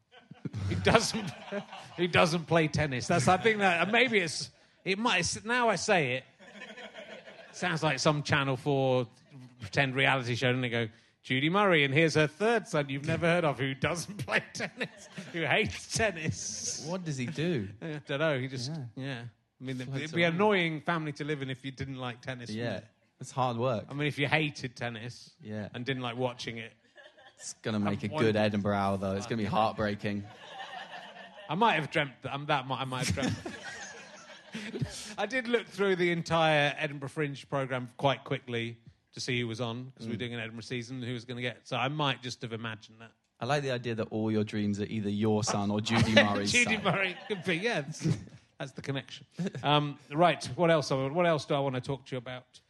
who doesn't play tennis. I think that... Maybe now I say it, sounds like some Channel 4 pretend reality show, and they go, Judy Murray, and here's her third son you've never heard of who doesn't play tennis, who hates tennis. What does he do? I don't know. He just, yeah. I mean, it'd be an annoying family to live in if you didn't like tennis. Yeah. wouldn't it? It's hard work. I mean, if you hated tennis and didn't like watching it. It's going to make a good Edinburgh hour, though. It's going to be heartbreaking. I might have dreamt that. I might have dreamt. I did look through the entire Edinburgh Fringe programme quite quickly to see who was on, because we were doing an Edinburgh season, who was going to get. So I might just have imagined that. I like the idea that all your dreams are either your son or Judy Murray's Judy son. Murray could be, yeah. That's the connection. Right, what else do I want to talk to you about?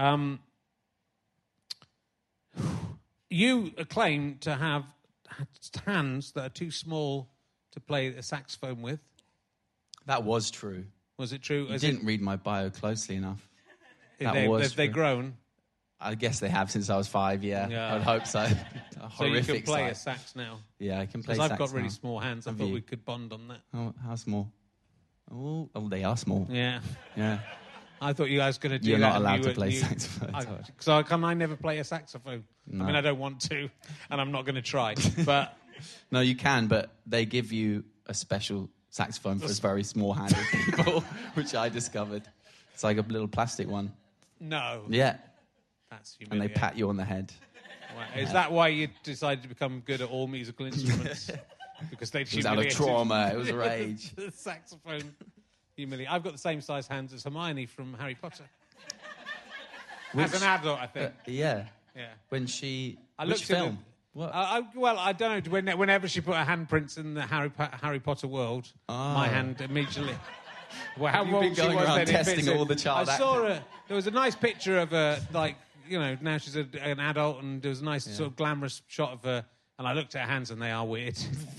You claim to have hands that are too small to play a saxophone with. That was true. Was it true? You didn't read my bio closely enough. Have they grown? I guess they have since I was 5, yeah. I'd hope so. So you can play a sax now? Yeah, I can play sax. sax Because I've got really now. small hands. I thought we could bond on that. Oh, how small? Oh, they are small. Yeah. Yeah. I thought you guys were going to do You're that. not allowed to play saxophone. So can I never play a saxophone? No. I mean, I don't want to, and I'm not going to try. But No, you can, but they give you a special saxophone for very small-handed people, which I discovered. It's like a little plastic one. no. Yeah. That's And they humiliating. pat you on the head. Wow. Is that why you decided to become good at all musical instruments? Because they It was out of trauma. It was rage. The saxophone humiliating. I've got the same size hands as Hermione from Harry Potter. As an adult, I think. Yeah. Yeah. When she... I Which looked at film? the- What? well, I don't know. Whenever she put her handprints in the Harry Potter world, my hand immediately. Well, how You've wrong been she going was around then in testing bits all the child I saw actors. her. There was a nice picture of her, like, you know, now she's an adult, and there was a nice sort of glamorous shot of her, and I looked at her hands, and they are weird.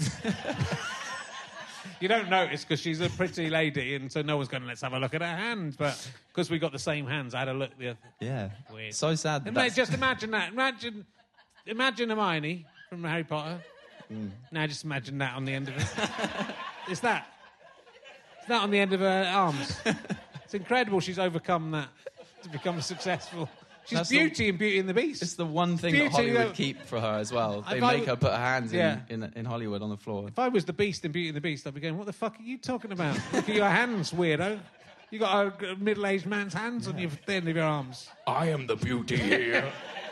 You don't notice because she's a pretty lady, and so no one's going, let's have a look at her hands. But because we got the same hands, I had a look. Yeah. Weird. So sad. And just imagine that. Imagine Hermione from Harry Potter Now just imagine that on the end of it. It's that on the end of her arms. It's incredible she's overcome that to become successful. She's That's Beauty in Beauty and the Beast. It's the one thing that Hollywood keep for her as well. They make her put her hands in Hollywood on the floor. If I was the Beast in Beauty and the Beast, I'd be going, what the fuck are you talking about? Look at your hands, weirdo. You got a middle-aged man's hands on the end of your arms. I am the beauty here.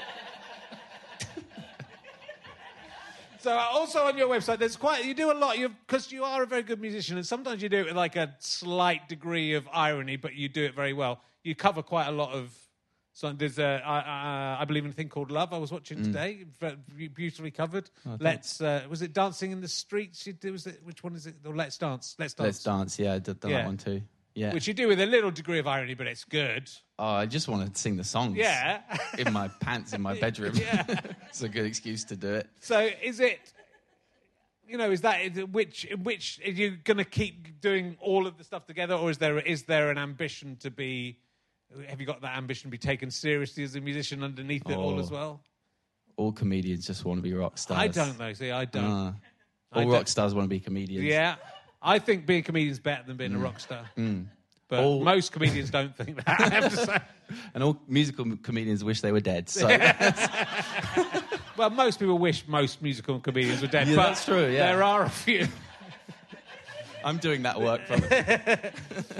So also on your website, you do a lot, because you are a very good musician, and sometimes you do it with like a slight degree of irony, but you do it very well. You cover quite a lot of. So there's I believe in a thing called Love. I was watching today, beautifully covered. Was it Dancing in the Streets? Which one is it? Or Let's Dance. Let's Dance. Yeah, I did that one too. Yeah, which you do with a little degree of irony, but it's good. Oh, I just want to sing the songs. Yeah, in my pants in my bedroom. Yeah, it's a good excuse to do it. So is it? Which are you going to keep doing all of the stuff together, or is there an ambition to be? Have you got that ambition to be taken seriously as a musician underneath it all as well? All comedians just want to be rock stars. I don't know. See, I don't. All rock stars want to be comedians. Yeah, I think being a comedian is better than being a rock star. But most comedians don't think that, I have to say. And all musical comedians wish they were dead. So. Well, most people wish most musical comedians were dead. Yeah, but that's true, yeah. There are a few. I'm doing that work from it.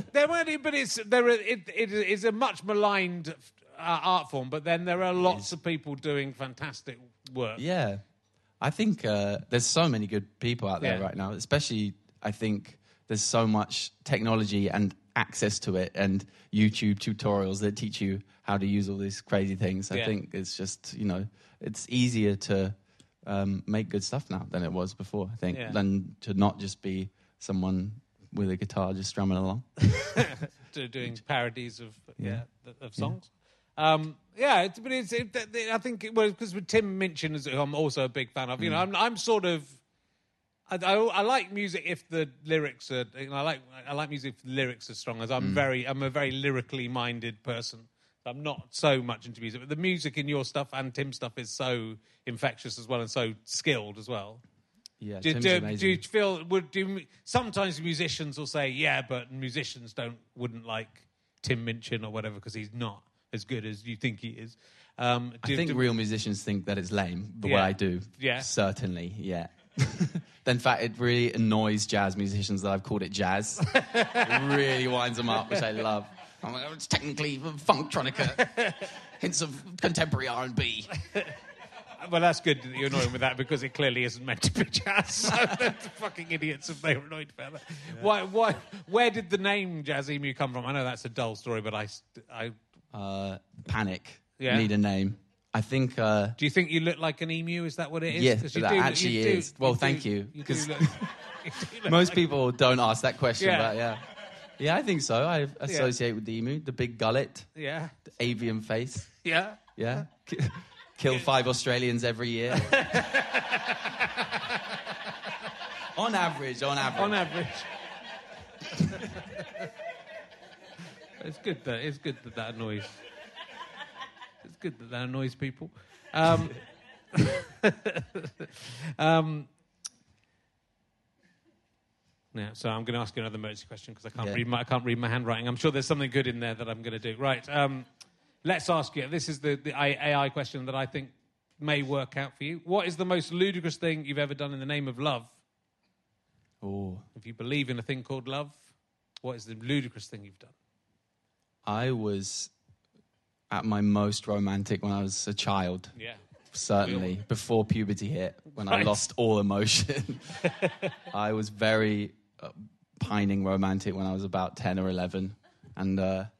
It is a much maligned art form, but then there are lots of people doing fantastic work. Yeah. I think there's so many good people out there right now, especially I think there's so much technology and access to it and YouTube tutorials that teach you how to use all these crazy things. I think it's just, it's easier to make good stuff now than it was before, I think, than to not just be someone with a guitar just strumming along. Doing parodies of songs. I think because with Tim Minchin, I'm also a big fan of. I'm sort of. I like music if the lyrics are. I like music if the lyrics are strong. As I'm a very lyrically minded person. I'm not so much into music, but the music in your stuff and Tim's stuff is so infectious as well and so skilled as well. Yeah, do you feel? Sometimes musicians will say, "Yeah, but musicians wouldn't like Tim Minchin or whatever because he's not as good as you think he is." I think real musicians think that it's lame the way I do. Yeah, certainly. Yeah. In fact, it really annoys jazz musicians that I've called it jazz. It really winds them up, which I love. I'm like, it's technically funktronica, hints of contemporary R&B. Well, that's good that you're annoyed with that because it clearly isn't meant to be jazz. So they're fucking idiots if they were annoyed about that. Yeah. Why? Where did the name Jazz Emu come from? I know that's a dull story, but Panic. Yeah. Need a name. I think. Do you think you look like an emu? Is that what it is? Yes, that actually is. Well, thank you. Because most people don't ask that question, but yeah. Yeah, I think so. I associate with the emu, the big gullet, the avian face. Yeah. Yeah. Kill 5 Australians every year. On average. It's good that annoys. It's good that annoys people. Now, so I'm going to ask you another emergency question because I can't read my handwriting. I'm sure there's something good in there that I'm going to do. Right. Let's ask you. This is the AI question that I think may work out for you. What is the most ludicrous thing you've ever done in the name of love? Oh. If you believe in a thing called love, what is the ludicrous thing you've done? I was at my most romantic when I was a child. Yeah. Certainly. Before puberty hit, when I lost all emotion. I was very pining romantic when I was about 10 or 11. And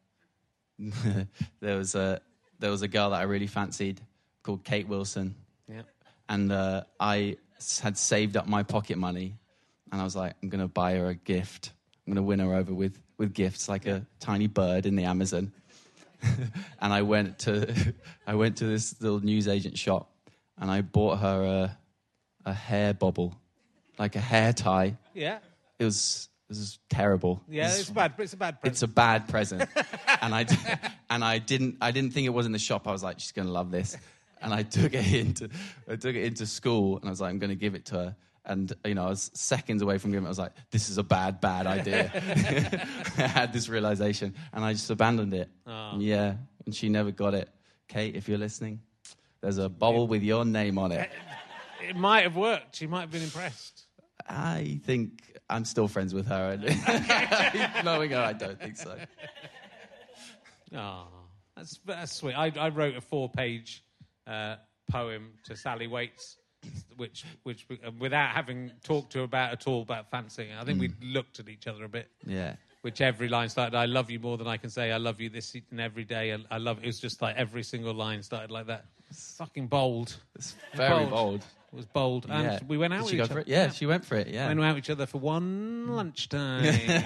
there was a girl that I really fancied called Kate Wilson. Yeah. And I had saved up my pocket money. And I was like, I'm going to buy her a gift. I'm going to win her over with gifts like a tiny bird in the Amazon. And I went to this little newsagent shop and I bought her a hair bobble, like a hair tie. Yeah. It was terrible. Yeah, it's a bad present. It's a bad present. and I didn't think it was in the shop. I was like, she's going to love this. And I took it into school and I was like, I'm going to give it to her. And, I was seconds away from giving it. I was like, this is a bad idea. I had this realization, and I just abandoned it. Oh. Yeah, and she never got it. Kate, if you're listening, there's a bottle with your name on it. It might have worked. She might have been impressed. I think I'm still friends with her. Knowing her, I don't think so. Oh, that's sweet. I wrote a 4-page poem to Sally Waits, which without having talked to her about fancying. I think we looked at each other a bit. Yeah. Which every line started, I love you more than I can say. I love you this and every day. I love it. It was just like every single line started like that. Fucking bold. It's very bold. It was bold. And we went out with each other. For it? Yeah, she went for it, yeah. We went out with each other for one lunchtime.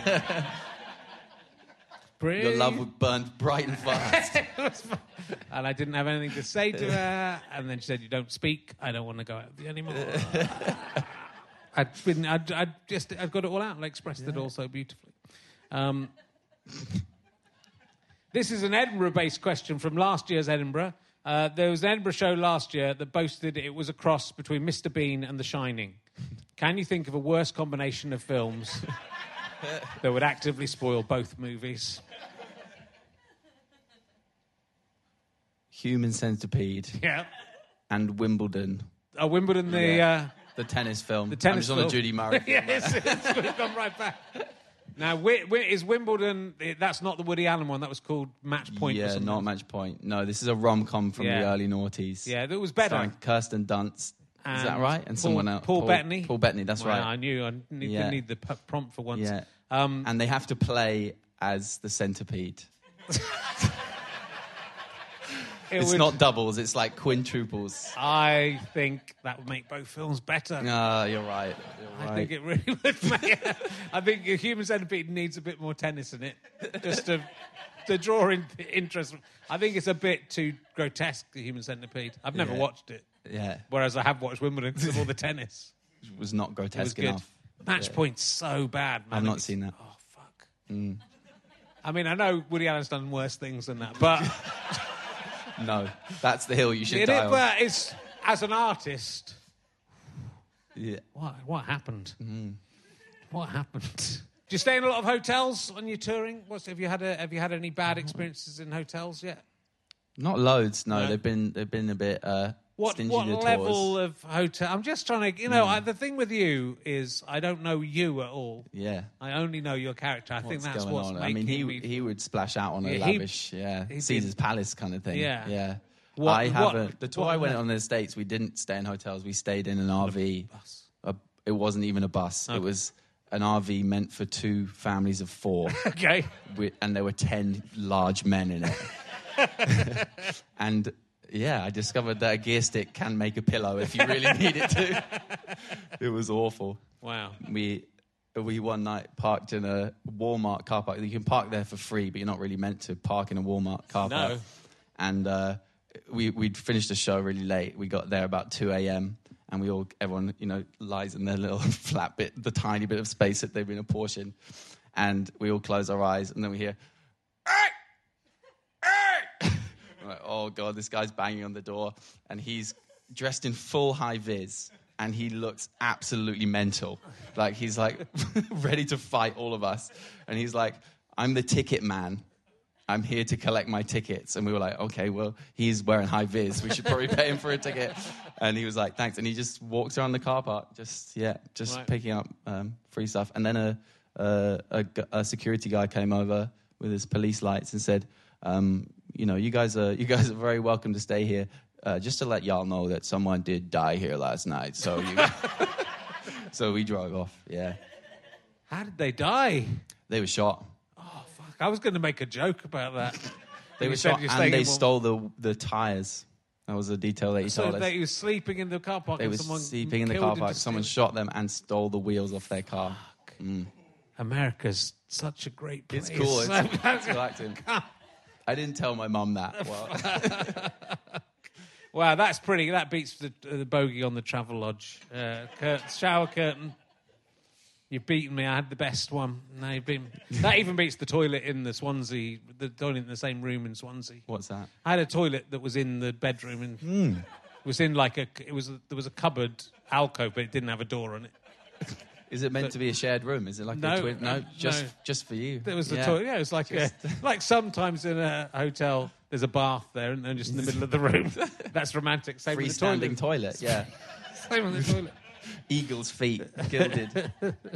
Your love would burn bright and fast. And I didn't have anything to say to her. And then she said, you don't speak. I don't want to go out with you anymore. I'd got it all out and I expressed it all so beautifully. This is an Edinburgh-based question from last year's Edinburgh. There was an Edinburgh show last year that boasted it was a cross between Mr. Bean and The Shining. Can you think of a worse combination of films that would actively spoil both movies? Human Centipede. Yeah. And Wimbledon. Oh, Wimbledon, the tennis film. The tennis film. I'm just on a Judy Murray film. Yes, it's gone right back. Now, is Wimbledon... That's not the Woody Allen one. That was called Match Point or something. Yeah, not Match Point. No, this is a rom-com from the early noughties. Yeah, that was better. Starring Kirsten Dunst. Is that right? And someone else. Paul Bettany. Paul Bettany, that's right. I knew. I didn't need the prompt for once. Yeah. And they have to play as the centipede. It's not doubles, it's like quintuples. I think that would make both films better. You're right. I think it really would make I think a Human Centipede needs a bit more tennis in it, just to draw in interest. I think it's a bit too grotesque, the Human Centipede. I've never watched it. Yeah. Whereas I have watched Wimbledon because of all the tennis. It was not grotesque enough. Match Point's so bad, man. I've not seen that. Oh, fuck. I mean, I know Woody Allen's done worse things than that, but... No, that's the hill you should die on. But it's, as an artist... Yeah. What happened? What happened? Do you stay in a lot of hotels when you're touring? Have you had any bad experiences in hotels yet? Not loads, no. They've been a bit stingy What with level tours. of hotel? I'm just trying to... the thing with you is I don't know you at all. Yeah. I only know your character. I think that's going what's on? making me... he would splash out on a lavish, Caesar's Palace kind of thing. Yeah. The tour I went on in the States, we didn't stay in hotels. We stayed in an RV. It wasn't even a bus. Okay. It was an RV meant for 2 families of 4. Okay. And there were 10 large men in it. And... yeah, I discovered that a gear stick can make a pillow if you really need it to. It was awful. Wow. We one night parked in a Walmart car park. You can park there for free, but you're not really meant to park in a Walmart car park. No. And we'd finished the show really late. We got there about 2 a.m. and everyone lies in their little flat bit, the tiny bit of space that they've been apportioned. And we all close our eyes, and then we hear, like, oh, God, this guy's banging on the door. And he's dressed in full high-vis. And he looks absolutely mental. Like, he's, like, ready to fight all of us. And he's like, I'm the ticket man. I'm here to collect my tickets. And we were like, okay, well, he's wearing high-vis. We should probably pay him for a ticket. And he was like, thanks. And he just walks around the car park, just picking up free stuff. And then a security guy came over with his police lights and said... you guys are very welcome to stay here. Just to let y'all know that someone did die here last night. So so we drove off. Yeah. How did they die? They were shot. Oh fuck! I was going to make a joke about that. They were shot, and they stole the tires. That was a detail that he told us. So they were sleeping in the car park. They were sleeping in the car park. Someone shot them and stole the wheels off their car. America's such a great place. It's cool. It's cool acting. I didn't tell my mum that. Wow, that's pretty. That beats the bogey on the Travelodge. Shower curtain. You've beaten me. I had the best one. No, you've beaten me. That even beats the toilet in the Swansea, the toilet in the same room in Swansea. What's that? I had a toilet that was in the bedroom. And was in like there was a cupboard alcove, but it didn't have a door on it. Is it meant to be a shared room? Is it like a twin? No, just for you. There was the toilet. Yeah, it was like like sometimes in a hotel there's a bath there, and then just in the middle of the room. That's romantic. Same with the freestanding toilet. Yeah. Same with the toilet. Eagle's feet, gilded.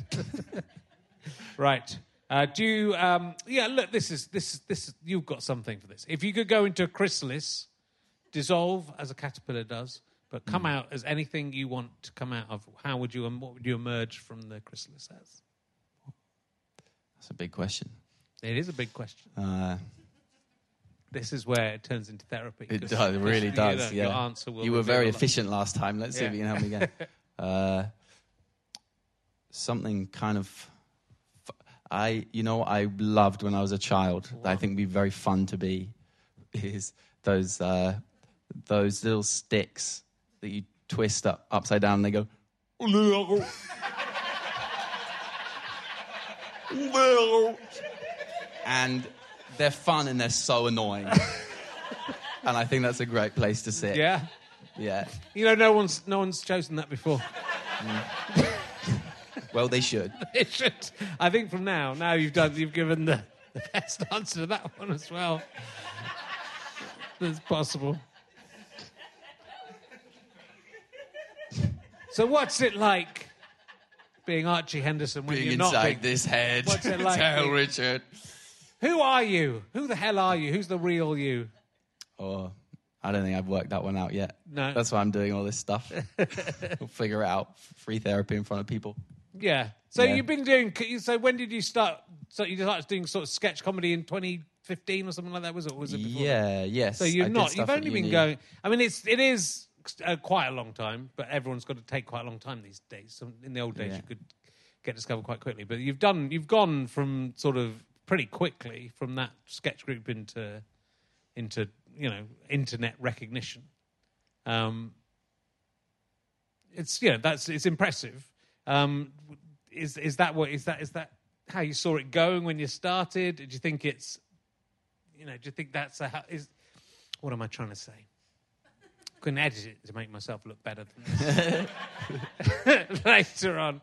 Right. Do you? Look, this is. You've got something for this. If you could go into a chrysalis, dissolve as a caterpillar does, but come out as anything you want to come out of, how would you? What would you emerge from the chrysalis as? That's a big question. It is a big question. This is where it turns into therapy. It does. It really does. Your answer will. You were very efficient last time. Let's see if you can help me again. Something kind of. I loved when I was a child. Wow. I think would be very fun to be. Is those little sticks that you twist upside down and they go. And they're fun and they're so annoying. And I think that's a great place to sit. Yeah. Yeah. You know, no one's chosen that before. Well, they should. They should. I think from now you've given the best answer to that one as well. That's possible. So what's it like being Archie Henderson when you're not inside this head? What's it like? Tell Richard. Who are you? Who the hell are you? Who's the real you? Oh, I don't think I've worked that one out yet. No. That's why I'm doing all this stuff. We'll figure it out. Free therapy in front of people. Yeah. So you've been doing... So when did you start... So you started doing sort of sketch comedy in 2015 or something like that, was it? Or was it before? Yeah, yes. So you've only been going... I mean, it is quite a long time, but everyone's got to take quite a long time these days. So in the old days, you could get discovered quite quickly. But you've gone from sort of pretty quickly from that sketch group into internet recognition. It's impressive. Is that how you saw it going when you started? Did you think it's, do you think that's what am I trying to say? Couldn't edit it to make myself look better than this later on.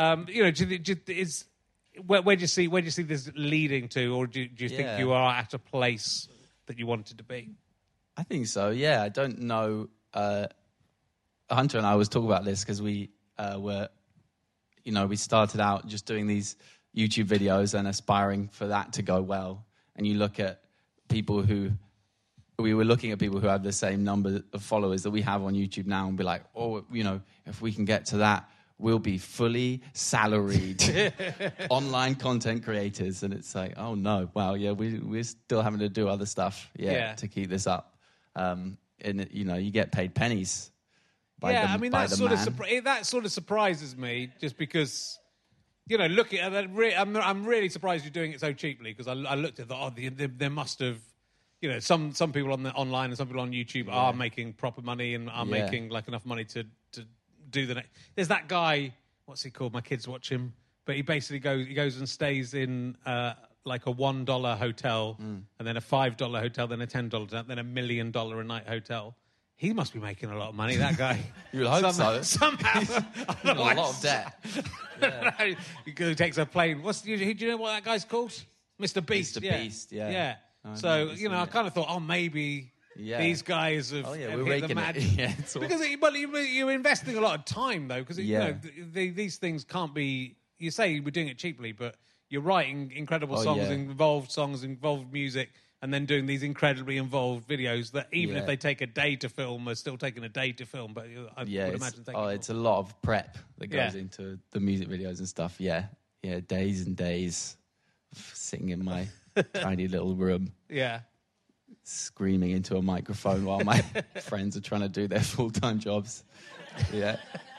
Where do you see this leading to, or do you think you are at a place that you wanted to be? I think so. Yeah, I don't know. Hunter and I was talking about this because we we started out just doing these YouTube videos and aspiring for that to go well. And you look at people who have the same number of followers that we have on YouTube now and be like, if we can get to that, we'll be fully salaried online content creators. And it's like, oh no, wow, yeah, we're still having to do other stuff, to keep this up. And you get paid pennies. That sort of surprises me, just because, looking at that, I'm really surprised you're doing it so cheaply, because I looked at there must have, some people on the online and some people on YouTube are making proper money and are making like enough money to do the next. There's that guy, what's he called? My kids watch him, but he basically goes and stays in like a $1 hotel, and then a $5 hotel, then a $10 hotel, then $1 million a night hotel. He must be making a lot of money, that guy. You would hope so. Somehow. A lot of debt. Yeah. He takes a plane. Do you know what that guy's called? Mr. Beast. Mr. Beast, yeah. Yeah. So, I kind of thought, maybe these guys have we're hit the raking magic. it. Because you're investing a lot of time, though, because these things can't be... You say we're doing it cheaply, but you're writing incredible songs, involved music, and then doing these incredibly involved videos that even if they take a day to film, are still taking a day to film. But I would imagine it's a lot of prep that goes into the music videos and stuff. Yeah, days and days of sitting in my tiny little room. Yeah. Screaming into a microphone while my friends are trying to do their full-time jobs. Yeah.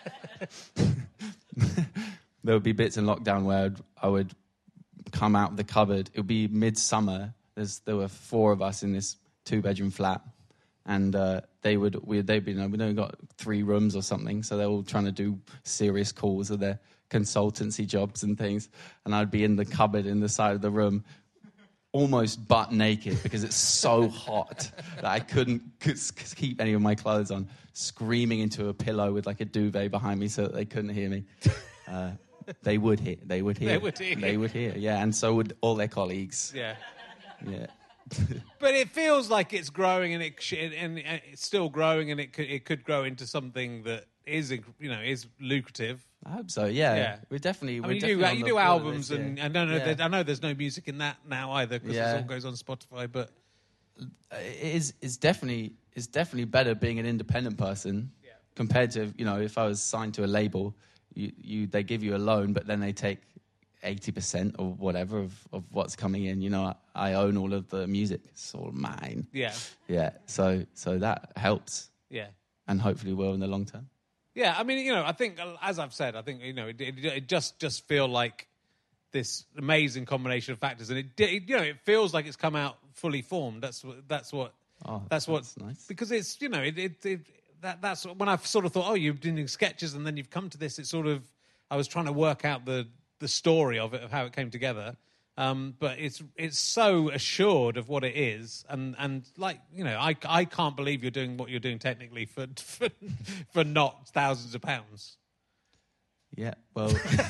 There would be bits in lockdown where I would come out of the cupboard. It would be midsummer. There were 4 of us in this 2-bedroom flat, and we'd only got 3 rooms or something, so they're all trying to do serious calls of their consultancy jobs and things, and I'd be in the cupboard in the side of the room almost butt naked because it's so hot that I couldn't keep any of my clothes on, screaming into a pillow with like a duvet behind me so that they couldn't hear me. They would hear. Yeah, and so would all their colleagues. Yeah. Yeah. But it feels like it's growing, and it's still growing, and it could grow into something that is lucrative. I hope so. Yeah. We're definitely. You do albums, and I know there's no music in that now either because it all goes on Spotify. But it's definitely better being an independent person compared to if I was signed to a label. They give you a loan, but then they take 80% or whatever of what's coming in. I own all of the music; it's all mine. Yeah. So that helps. Yeah, and hopefully will in the long term. Yeah, I mean, I think, as I've said, it just feel like this amazing combination of factors, and it feels like it's come out fully formed. That's what. That's nice. Because it's that's when I've sort of thought, oh, you've been doing sketches, and then you've come to this. It's sort of I was trying to work out the story of it, of how it came together. But it's so assured of what it is, and like I can't believe you're doing what you're doing technically for not thousands of pounds. Yeah, well,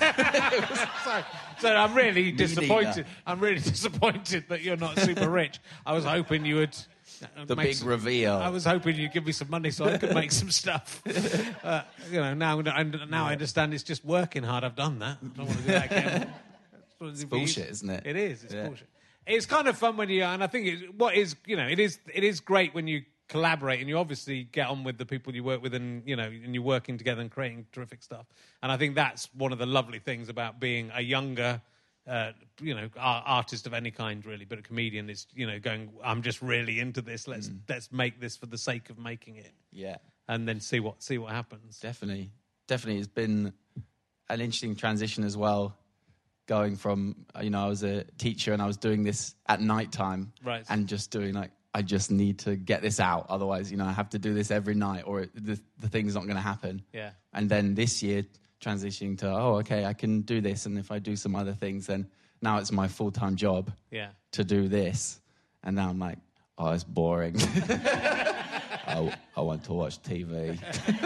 so I'm really disappointed. I'm really disappointed that you're not super rich. I was hoping you would. Big reveal. I was hoping you'd give me some money so I could make some stuff. Now I understand it's just working hard. I've done that. I don't want to do that again. It's bullshit, isn't it? It is. It's bullshit. It's kind of fun when and I think it is great when you collaborate and you obviously get on with the people you work with, and and you're working together and creating terrific stuff. And I think that's one of the lovely things about being a younger, artist of any kind, really, but a comedian is, going, I'm just really into this. Let's make this for the sake of making it. Yeah, and then see what happens. Definitely, it's been an interesting transition as well. Going from, I was a teacher and I was doing this at night time, right, and just doing I just need to get this out. Otherwise, I have to do this every night or the thing's not going to happen. Yeah. And then this year transitioning to, okay, I can do this. And if I do some other things, then now it's my full-time job to do this. And now I'm like, oh, it's boring. I want to watch TV.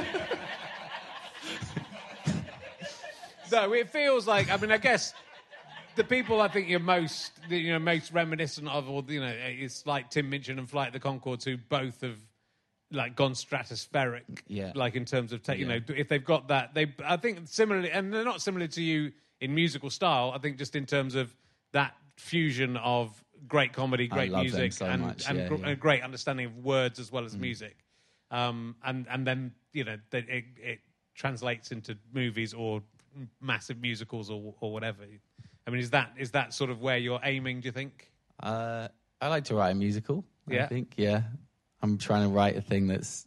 No, it feels like, I guess the people I think you're most reminiscent of, or it's like Tim Minchin and Flight of the Conchords, who both have gone stratospheric. Yeah. Like in terms of if they've got that, I think similarly, and they're not similar to you in musical style. I think just in terms of that fusion of great comedy, great music, and a great understanding of words as well as music, and then it translates into movies or massive musicals or whatever. Is that sort of where you're aiming, do you think? I like to write a musical. Yeah. I think, I'm trying to write a thing that's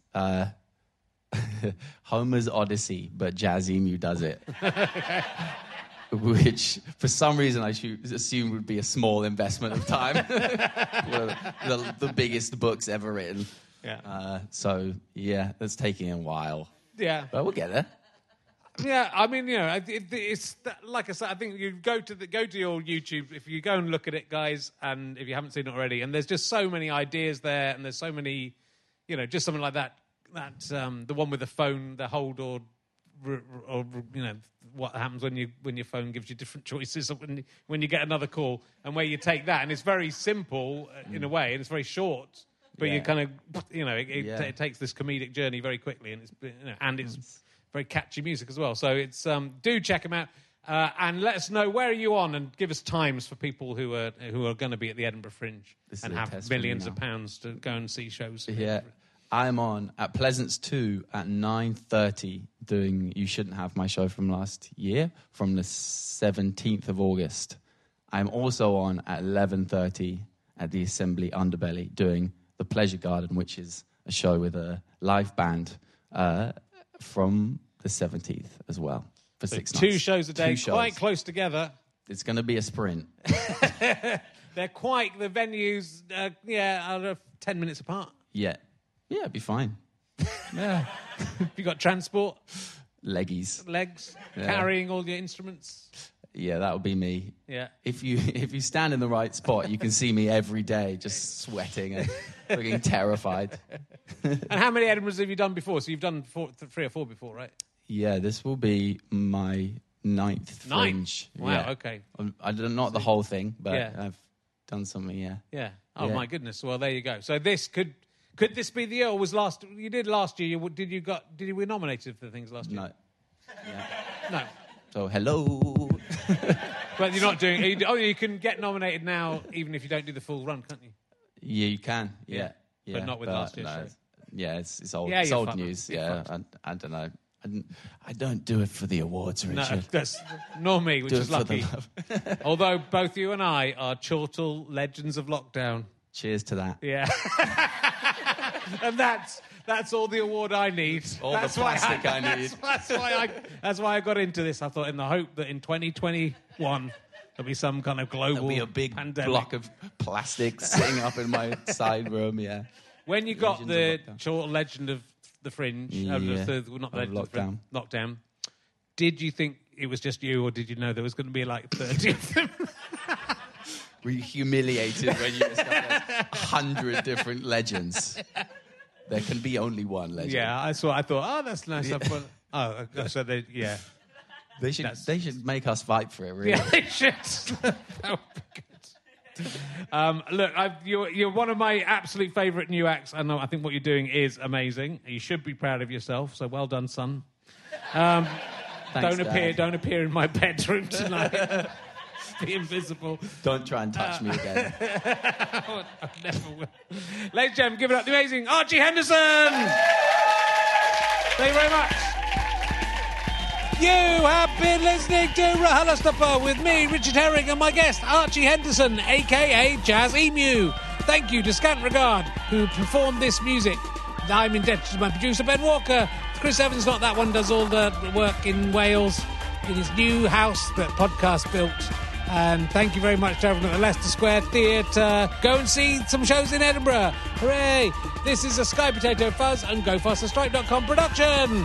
Homer's Odyssey, but Jazz Emu does it. Which, for some reason, I assume would be a small investment of time. the biggest books ever written. Yeah. That's taking a while. Yeah. But we'll get there. Yeah, it's like I said. I think you go to your YouTube. If you go and look at it, guys, and if you haven't seen it already, and there's just so many ideas there, and there's so many, just something like that. The one with the phone, the hold, or what happens when your phone gives you different choices, or when you get another call, and where you take that, and it's very simple in a way, and it's very short, but you kind of, it takes this comedic journey very quickly, and it's very catchy music as well. So it's do check them out and let us know where are you on, and give us times for people who are going to be at the Edinburgh Fringe and have millions of pounds to go and see shows. Yeah, I'm on at Pleasance 2 at 9:30 doing You Shouldn't Have, my show from last year, from the 17th of August. I'm also on at 11:30 at the Assembly Underbelly doing The Pleasure Garden, which is a show with a live band from the 17th as well, for 6 nights. 2 shows a day, quite close together. It's going to be a sprint. They're quite, the venues, are 10 minutes apart. Yeah, it'd be fine. Yeah. You got transport? Legs, carrying all your instruments? Yeah, that would be me. Yeah. If you stand in the right spot, you can see me every day, just sweating and looking terrified. And how many Edinburghs have you done before? So you've done 3 or 4 before, right? Yeah, this will be my 9th Fringe. Wow, yeah. Okay. Not the whole thing, but Yeah. I've done something, yeah. Yeah. Oh, Yeah. my goodness. Well, there you go. So this could this be the year? Or was last? You did last year. Did you win nominated for things last year? No. Yeah. No. So, hello. But you're not doing. You can get nominated now, even if you don't do the full run, can't you? Yeah, you can. Yeah. But not with last year's show. Yeah, it's old. Yeah, it's you're old fucked. news. You're Yeah, I don't know. I don't do it for the awards, No, Richard. that's nor me, which Do is it for the lucky. love. Although both you and I are Chortle legends of lockdown. Cheers to that. Yeah. And that's all the award I need. All the plastic I need. That's why I got into this. I thought in the hope that in 2021 there'll be some kind of global There'll be a big pandemic. block of plastic sitting up in my side room, yeah. When you got the Legends of Chortle legend of the Fringe, Yeah. not the Of legend of the Fringe, Lockdown. Lockdown, did you think it was just you, or did you know there was going to be like 30 of them? Were you humiliated when you discovered 100 different legends? There can be only one legend. Yeah, I thought, oh, that's nice. Yeah. So yeah. They should make us fight for it, really. Yeah, they should. That would be good. Look, you're one of my absolute favourite new acts. I know. I think what you're doing is amazing. You should be proud of yourself. So well done, son. Thanks, Dad. Don't appear in my bedroom tonight. Be invisible. Don't try and touch me again. I never will. Ladies and gentlemen, give it up the amazing Archie Henderson. Thank you very much. You have been listening to RHLSTP with me, Richard Herring, and my guest, Archie Henderson, a.k.a. Jazz Emu. Thank you to Scant Regard, who performed this music. I'm indebted to my producer, Ben Walker. Chris Evans, not that one, does all the work in Wales in his new house that Podcast built. And thank you very much to everyone at the Leicester Square Theatre. Go and see some shows in Edinburgh. Hooray! This is a Sky Potato Fuzz and GoFasterStripe.com production.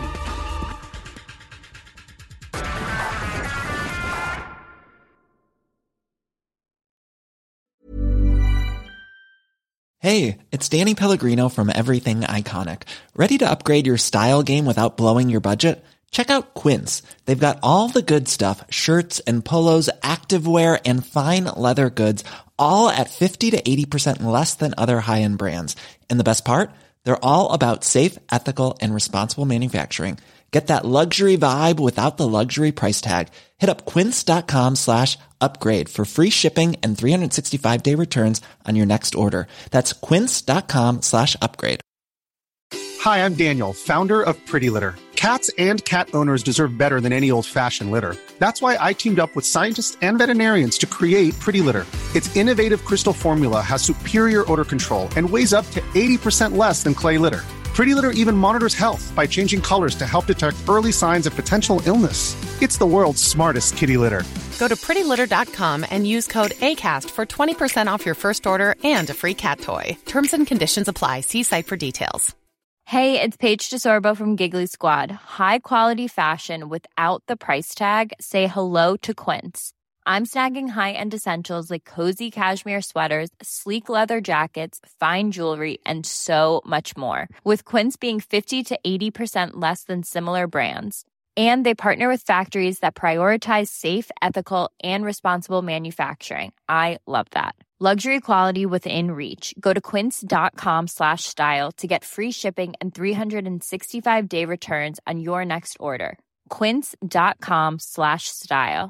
Hey, it's Danny Pellegrino from Everything Iconic. Ready to upgrade your style game without blowing your budget? Check out Quince. They've got all the good stuff, shirts and polos, activewear, and fine leather goods, all at 50 to 80% less than other high-end brands. And the best part? They're all about safe, ethical, and responsible manufacturing. Get that luxury vibe without the luxury price tag. Hit up quince.com/upgrade for free shipping and 365-day returns on your next order. That's quince.com/upgrade. Hi, I'm Daniel, founder of Pretty Litter. Cats and cat owners deserve better than any old-fashioned litter. That's why I teamed up with scientists and veterinarians to create Pretty Litter. Its innovative crystal formula has superior odor control and weighs up to 80% less than clay litter. Pretty Litter even monitors health by changing colors to help detect early signs of potential illness. It's the world's smartest kitty litter. Go to prettylitter.com and use code ACAST for 20% off your first order and a free cat toy. Terms and conditions apply. See site for details. Hey, it's Paige DeSorbo from Giggly Squad. High quality fashion without the price tag. Say hello to Quince. I'm snagging high-end essentials like cozy cashmere sweaters, sleek leather jackets, fine jewelry, and so much more. With Quince being 50 to 80% less than similar brands. And they partner with factories that prioritize safe, ethical, and responsible manufacturing. I love that. Luxury quality within reach. Go to quince.com/style to get free shipping and 365-day returns on your next order. Quince.com/style.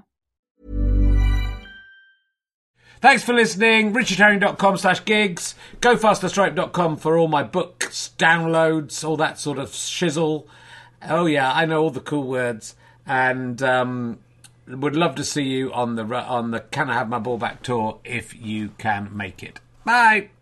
Thanks for listening. richardherring.com/gigs. GoFasterStripe.com for all my books, downloads, all that sort of shizzle. Oh yeah, I know all the cool words. And would love to see you on the Can I Have My Ball Back tour if you can make it. Bye.